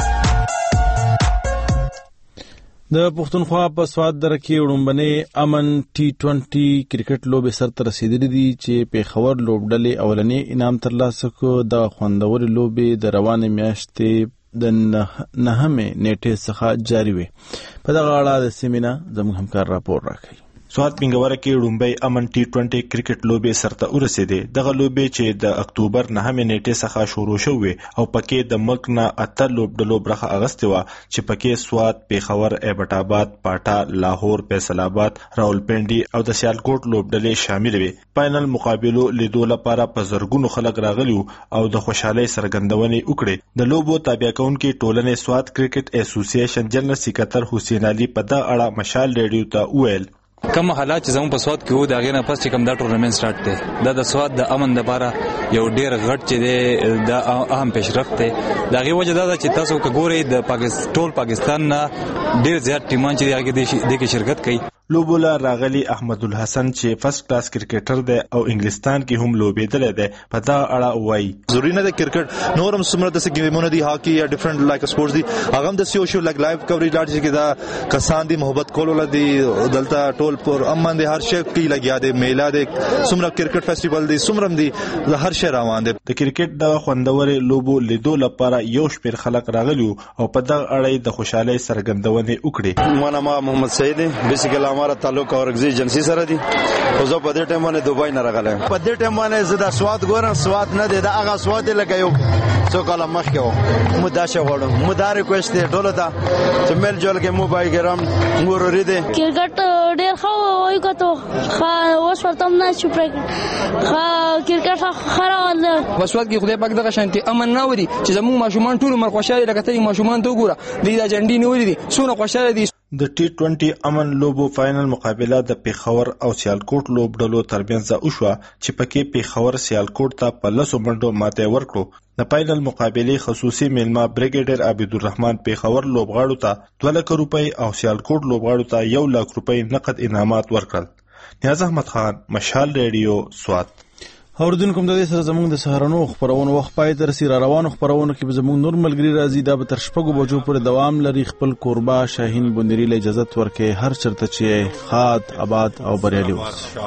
د پښتونخوا په سوات دره کې وړومبنۍ امن ټي ټوینټي کرکټ لوبې سرته رسېدلې دي چې پېښور لوبډلې اولنی انعام ترلاسه کړ. د خوندورې لوبې د روانې میاشتې د نهمې نیټې څخه جاري وي. په دغه اړه د سیمې نه زموږ همکار راپور راکوي. سوات پنګوره کې وړومبی امن ټي ټوینټي کرکټ لوبې سرته ورسېدې. دغه لوبې چې د اکتوبر نهمې نیټې څخه شروع شوې او پکې د ملک نه اته لوبډلو برخه اخیستې وه چې پکې سوات، پیښور، ایبټ آباد، پاټا، لاهور، فیصل آباد، راولپنډي او د سیالکوټ لوبډلې شامل وې. فاینل مقابلو لیدو لپاره په زرګونو خلک راغلي او د خوشحالۍ څرګندونې وکړې. د لوبو تابع کوونکي ټولنې سوات کرکټ اسوسییشن جنرال سکرټر حسین علي په دغه اړه مشال ریډیو ته وویل: کوم حالات چې زموږ په سوات کې وو د هغې نه پس چې کوم دا ټورنمنټ سټارټ دی، دا د سوات د امن دپاره یو ډېر غټ چې دی دا اهم پیشرفت دی. د هغې وجه دا ده چې تاسو که ګورئ د ټول پاکستان نه ډېر زیات ټیمان چې دی هغې دې کې شرکت کوي. لوبو له راغلي احمد الحسن چې فرست کلاس کرکټر دی او انګلستان کې هم لوبېدلی دی په دغه اړه وایي: ضروري نه دی کرکټ نور هم څومره داسې ګیمونه دي، هاکي یا ډفرنټ لایک سپورټس دي، هغه هم داسې یو شو لایک لایف کوریج لاړ چې دا کسان دي محبت کولو له دي دلته ټول پر امن دي، هر شی کې لګیا دی، میله دی، څومره کرکټ فیسټیوال دی، څومره دي، هر شی روان دی. د کرکټ د خوندورې لوبو لیدو لپاره یو شمېر خلک راغلي او په دغه اړه د خوشحالۍ څرګندونې وکړې. مانا ما محمد سعید بیسیکلی हमारा تعلق اور ایجنسی سره دي او زه په دې ټیم باندې دوبای نه راغلم. په دې ټیم باندې زه د سواد ګورم، سواد نه دی دا هغه سواد لکه یو څو کاله مخکې و. مو دا شی غواړم، مو دا ریکویسټ دی ټولو ته چې میل جول کې مو بای ګرام وروري دی. کرکټ ډېر ښه وایي کتو ښه اوس ورته هم نه شو پرېږدي ښه کرکټ ښه روان دی. په سواد کې خدای پاک دغه شانتي امن نه وري چې زموږ ماشومان ټول عمر خوشحاله لکه ته ماشومان ته وګوره دوی دا جنډې نیولې دي څونه خوشحاله دي. د ټي ټوینټي امن لوبو فاینل مقابله د پیښور او سیالکوټ لوبډلو ترمنځ وشوه چې پکې پیښور سیالکوټ ته په لسو منډو ماته ورکړو. د فاینل مقابلې خصوصي میلمه بریګیډر عبدالرحمن پیښور لوبغاړو ته دوه لکه روپۍ او سیالکوټ لوبغاړو ته یو لک روپۍ نقد انعامات ورکړل. نیاز احمد خان، مشال ریډیو، سوات. اوردونکو د دې سره زموږ د سهارنو خبرونو وخت پای ته رسي. را روانو خبرونو کې به زموږ نور ملګري راځي. دا به تر شپږو بجو پورې دوام لري. خپل کوربه شاهین بندري له اجازت ورکړي هر چرته چې خاد آباد او بریالي اوسئ.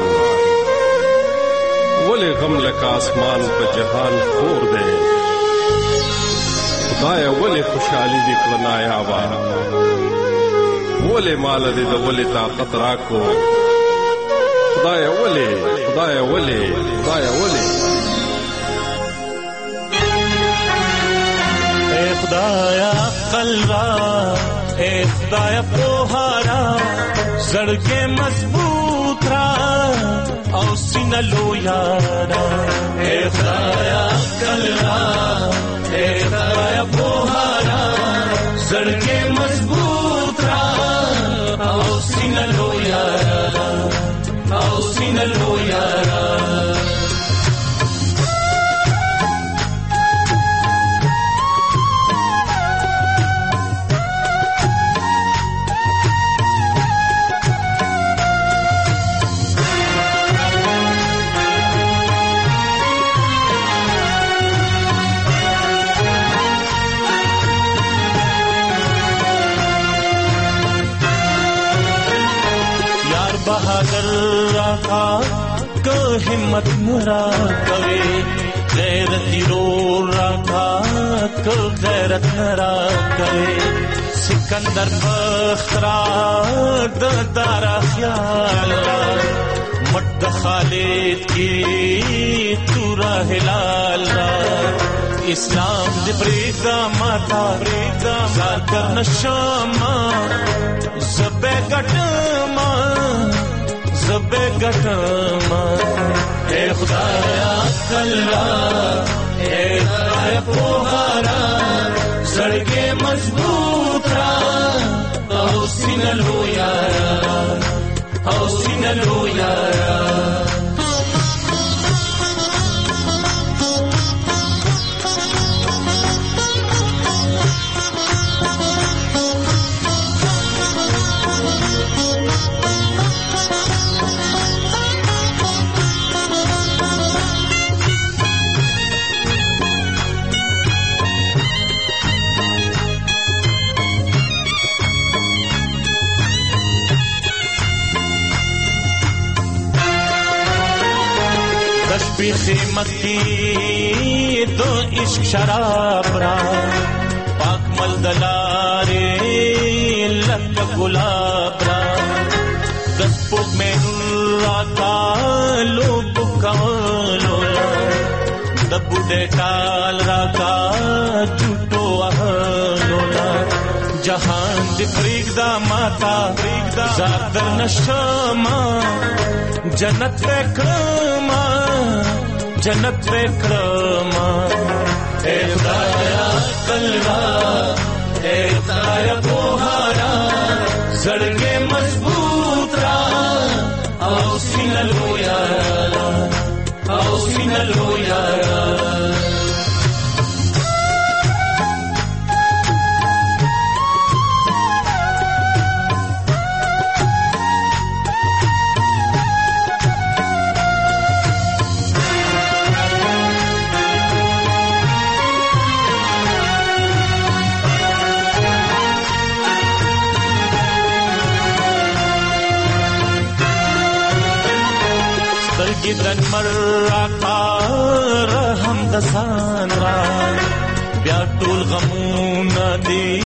ولې غم لکه اسمان په جهان خور دی، خدایا ولې خوشحالي دې کړه نایابه، ولې مال دې د ولې طاقت راکو، خدایا ولې خدایا ولې خدایا ولې. اے خدایا عقل را، اے خدایا پوهارا، زړګې مضبوط را او سینه لویارا. اے خدایا عقل را، اے خدایا پوهارا، زړګې مضبوط را او سینه لویارا او سینه لویارا. बहादुर राखा को हिम्मत नरा कवे, गैरती रो राखा को गैरत नरा कवे. सिकंदर बख्तरा दारा ख्याल मट खालिद की तूरा हिलाल इस्लाम दे प्रीदा माता प्रीदा जाकर नशामा ज़बे गटमा ज़बे गटमा. ए खुदाया कल्ला ए खुदाया पोहारा सड़के मजबूत रा औ सिनलो यारा औ सिनलो यारा. بیخی مکی دو عشق شراب را پاک مل دلارے لک گلاب را دس پوک میں راتا لو بکالولا دبوڈے ٹال راکا جھوٹو اہلولا جہان دی پریگ دا ماتا زادر نشما جنت پہ کرما جنت پہ کرما اے خدایا کلوا اے خدایا بوہارا زڑگے مضبوط را او سینلو یارا او سینلو یارا गिदन मर्रा का रहम दसान रा बया टोल गमून दी